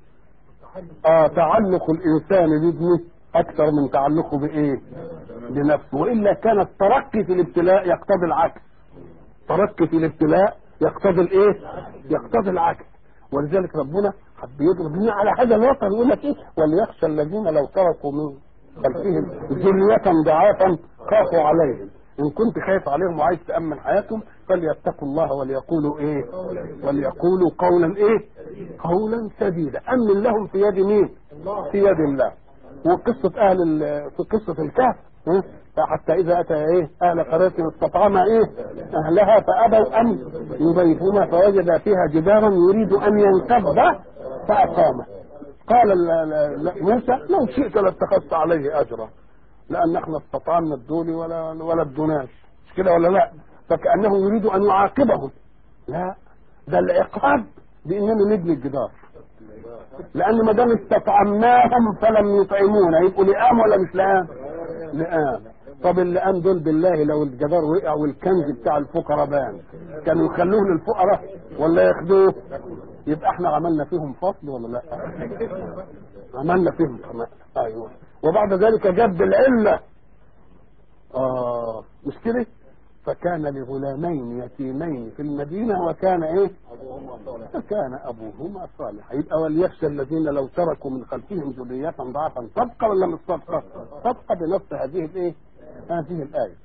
تعلق الإنسان بابنه أكثر من تعلقه بإيه؟ بنفسه. وإلا كان الترقي في الابتلاء يقتضي العكس. الترقي في الابتلاء يقتضي الإيه؟ يقتضي العكس. ولذلك ربنا حب يضرب لنا على هذا الوطن يقول لك ايه؟ وليخشى الذين لو تركوا من خلفهم ذرية ضعافا خافوا عليهم. ان كنت خايف عليهم وعايز تأمن حياتهم فليتقوا الله وليقولوا ايه؟ وليقولوا قولا ايه؟ قولا سديدا. امن لهم في يد مين؟ في يد الله. وقصة في قصة الكهف حتى إذا أتى إيه؟ أهل قرية استطعما إيه؟ أهلها فأبوا أن يبيتوها فوجد فيها جدارا يريد أن ينقض فأقامه. قال موسى لو شئت لاتخذت عليه أجرا لأن احنا استطعنا الدول ولا الدناش. مش كده ولا لا؟ فكأنه يريد أن يعاقبهم. لا، ده العقاب بأننا نبني الجدار. لأن ما دام استطعمناهم فلم يطعمونا يبقوا لئام ولا مش لئام؟ لئام. طب اللئام دول بالله لو الجدار وقع والكنز بتاع الفقراء بان كانوا يخلوه للفقراء ولا ياخدوه؟ يبقى احنا عملنا فيهم فصل ولا لا؟ عملنا فيهم كمان. ايوه. وبعد ذلك جاب العله. مش كده؟ فكان لغلامين يتيمين في المدينة وكان ايه؟ فكان ابوهما صالحا. يبقى وليخشى الذين لو تركوا من خلفهم ذرية ضعفا. صدقة ولا مش صدقة؟ صدقة بنفس هذه الايه؟ هذه الآية.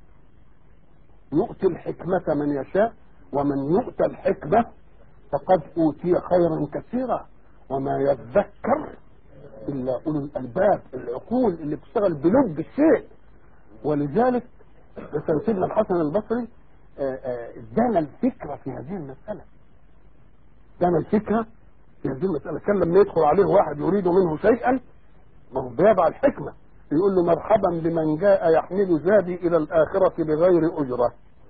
يؤتي الحكمة من يشاء ومن يؤتى الحكمة فقد أوتي خيرا كثيرا وما يذكر إلا أولو الألباب، العقول اللي بتشتغل بلب الشيء. ولذلك مثلا سيدنا الحسن البصري ادانا الفكرة في هذه المسألة. ادانا الفكرة في هذه المسألة. كان لما يدخل عليه واحد يريد منه شيئا ما هو بيضع الحكمة، يقول له مرحبا بمن جاء يحمل زادي إلى الآخرة بغير أجرة.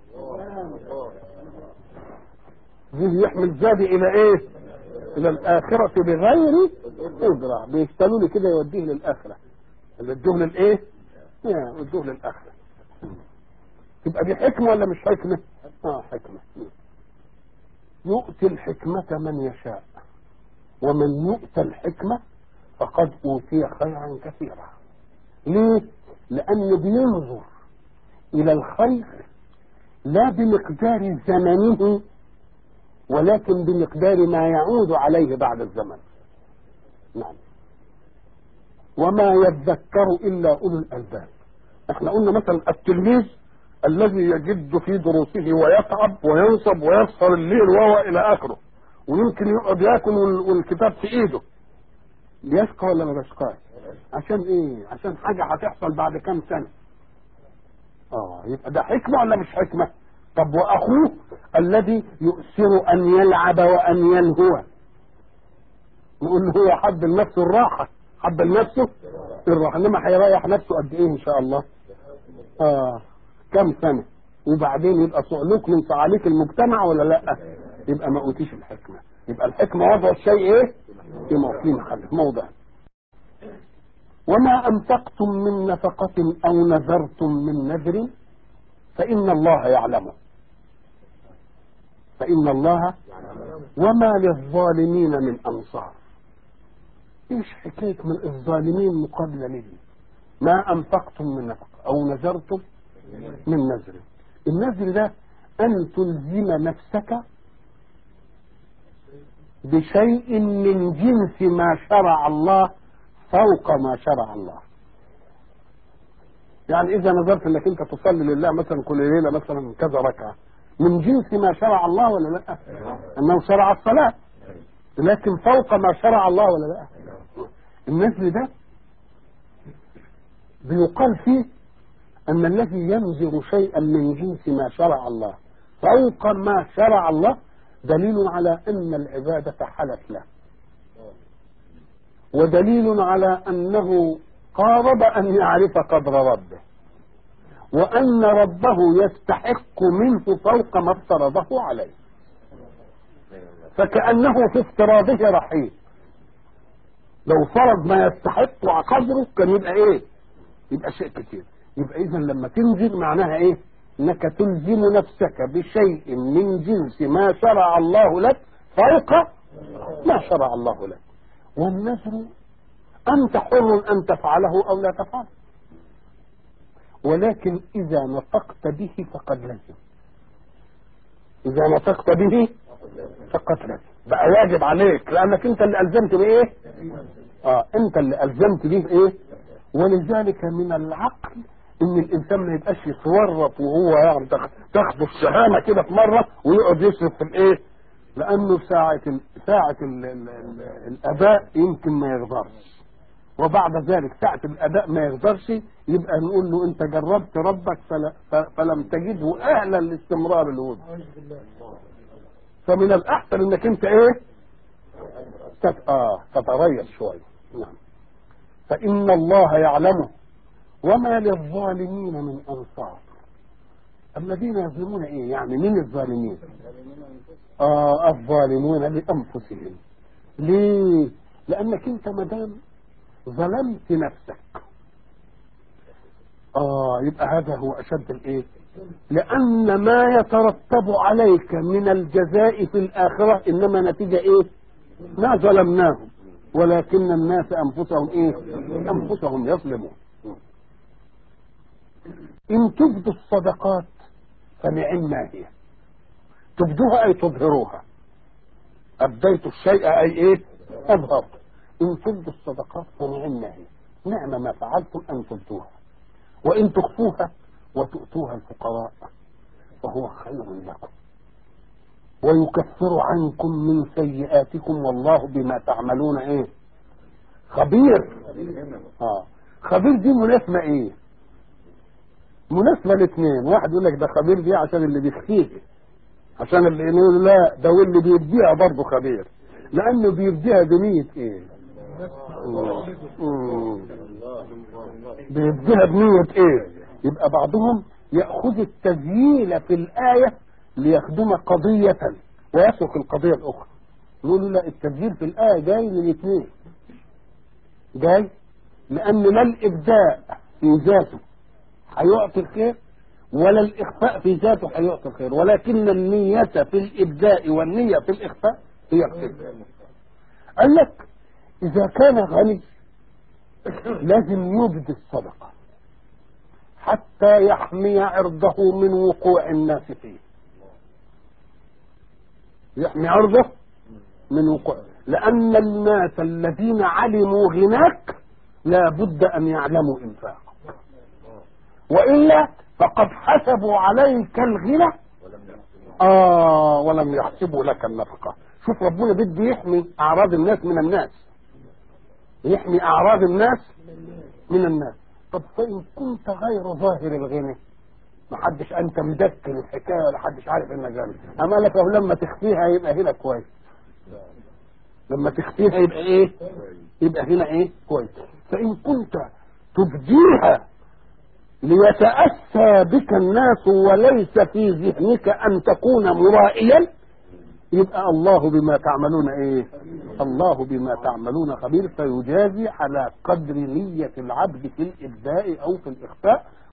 يجي يحمل زادي إلى إيه؟ إلى الآخرة بغير أجرة. بيشتلوا لي كده يوديه للآخرة. اللي ادوه للإيه؟ ادوه للآخرة. تبقى دي حكمة ولا مش حكمة؟ حكمة. يؤتي الحكمة من يشاء ومن يؤتى الحكمة فقد أوتي خيرا كثيرا. ليه؟ لأنه بينظر إلى الخير لا بمقدار زمنه ولكن بمقدار ما يعود عليه بعد الزمن. نعم. وما يذكر إلا أولو الألباب. احنا قلنا مثلا التلميذ الذي يجد في دروسه ويتعب وينصب ويسهر الليل وهو إلى آخره ويمكن يقعد ياكل والكتاب في إيده، بيشقى ولا ما بيشقاش؟ عشان إيه؟ عشان حاجة هتحصل بعد كام سنة. يبقى ده حكمة ولا مش حكمة؟ طب وأخوه الذي يؤثر أن يلعب وأن يلهو، نقول له هو حب لنفسه الراحة، حب لنفسه الراحة، إنما هيريح نفسه قد إيه إن شاء الله؟ كم سنة، وبعدين يبقى صعلوك من صعاليك المجتمع ولا لا؟ يبقى ما أوتيش الحكمة. يبقى الحكمة وضع الشيء إيه؟ في محله موضع. وما أنفقتم من نفقة أو نذرتم من نذر فإن الله يعلمه. فإن الله وما للظالمين من أنصار. إيش حكاية من الظالمين مقابلة لي؟ ما أنفقتم من نفقة أو نذرتم من نذر. النذر ده أن تلزم نفسك بشيء من جنس ما شرع الله فوق ما شرع الله. يعني إذا نذرت أنك أنت تصلي لله مثلا كل ليلة مثلا كذا ركعة من جنس ما شرع الله ولا لا؟ أنه شرع الصلاة لكن فوق ما شرع الله ولا لا؟ النذر ده بيقال فيه أن الذي ينذر شيئا من جنس ما شرع الله فوق ما شرع الله دليل على أن العبادة حلت له، ودليل على أنه قارب أن يعرف قدر ربه، وأن ربه يستحق منه فوق ما افترضه عليه، فكأنه في افتراضه رحيم. لو فرض ما يستحق قدره كان يبقى ايه؟ يبقى شيء كتير. يبقى إذن لما تنزل معناها ايه؟ انك تلزم نفسك بشيء من جنس ما شرع الله لك فوق ما شرع الله لك. والنذر أنت حر أن تفعله أو لا تفعله، ولكن إذا نطقت به فقد لزم. إذا نطقت به فقد لزم، بقى واجب عليك لأنك أنت اللي ألزمت به إيه؟ أنت اللي ألزمت به إيه؟ ولذلك من العقل إن الإنسان ما يبقاش يتورط وهو يعني تاخده الشهامة كده في مرة ويقعد يصرف في الإيه؟ لأنه ساعة الأداء يمكن ما يغدرش، وبعد ذلك ساعة الأداء ما يقدرش يبقى نقول له أنت جربت ربك فلم تجده أهلا لاستمرار الوجود. فمن الأحسن أنك أنت إيه؟ تتريث شوية. نعم. فإن الله يعلمه وما للظالمين من أنصار. الذين يظلمون إيه؟ يعني من الظالمين؟ الظالمون لأنفسهم. ليه؟ لأنك أنت مدام ظلمت نفسك يبقى هذا هو أشد الإيه؟ لأن ما يترتب عليك من الجزاء في الآخرة إنما نتيجة إيه؟ ما ظلمناهم ولكن الناس أنفسهم إيه؟ أنفسهم يظلمون. إن تبدوا الصدقات فنعم هي. تبدوها أي تظهروها. أبديت الشيء أي إيه؟ أظهر. إن تبدوا الصدقات فنعم هي، نعم ما فعلتم أن تبدوها. وإن تخفوها وتؤتوها الفقراء فهو خير لكم ويكفر عنكم من سيئاتكم والله بما تعملون إيه؟ خبير. خبير دي مناسبة إيه؟ مناسبة الاثنين. واحد يقول لك ده خبير دي عشان اللي بيخفيه، عشان اللي يقول لا ده واللي بيديها برضه خبير، لأنه بيديها بنية إيه؟ بيديها بنية إيه؟ يبقى بعضهم يأخذ التذييل في الآية ليخدم قضية ويترك القضية الأخرى. يقولوا لا، التذييل في الآية جاي للاثنين، جاي لأن لا الإبداء في ذاته هيعطي الخير ولا الإخفاء في ذاته هيعطي الخير، ولكن النية في الإبداء والنية في الإخفاء هي الخير. قال لك إذا كان غني لازم يبدي الصدقة حتى يحمي عرضه من وقوع الناس فيه، يحمي عرضه من وقوع، لأن الناس الذين علموا غناك لا بد أن يعلموا إنفاق، وإلا فقد حسبوا عليك الغنى ولم يحسبوا لك النفقة. شوف ربنا بده يحمي أعراض الناس من الناس، يحمي أعراض الناس من الناس. طب فإن كنت غير ظاهر الغنى، محدش أنت مدكن الحكاية ولا حدش عارف إنك غني، أما لك لما تخفيها يبقى هنا كويس، لما تخفيها يبقى إيه؟ يبقى هنا إيه؟ كويس. فإن كنت تبديها ليتأسى بك الناس وليس في ذهنك أن تكون مرائيا، يبقى الله بما تعملون ايه؟ الله بما تعملون خبير، فيجازي على قدر نية العبد في الإبداء أو في الإخفاء،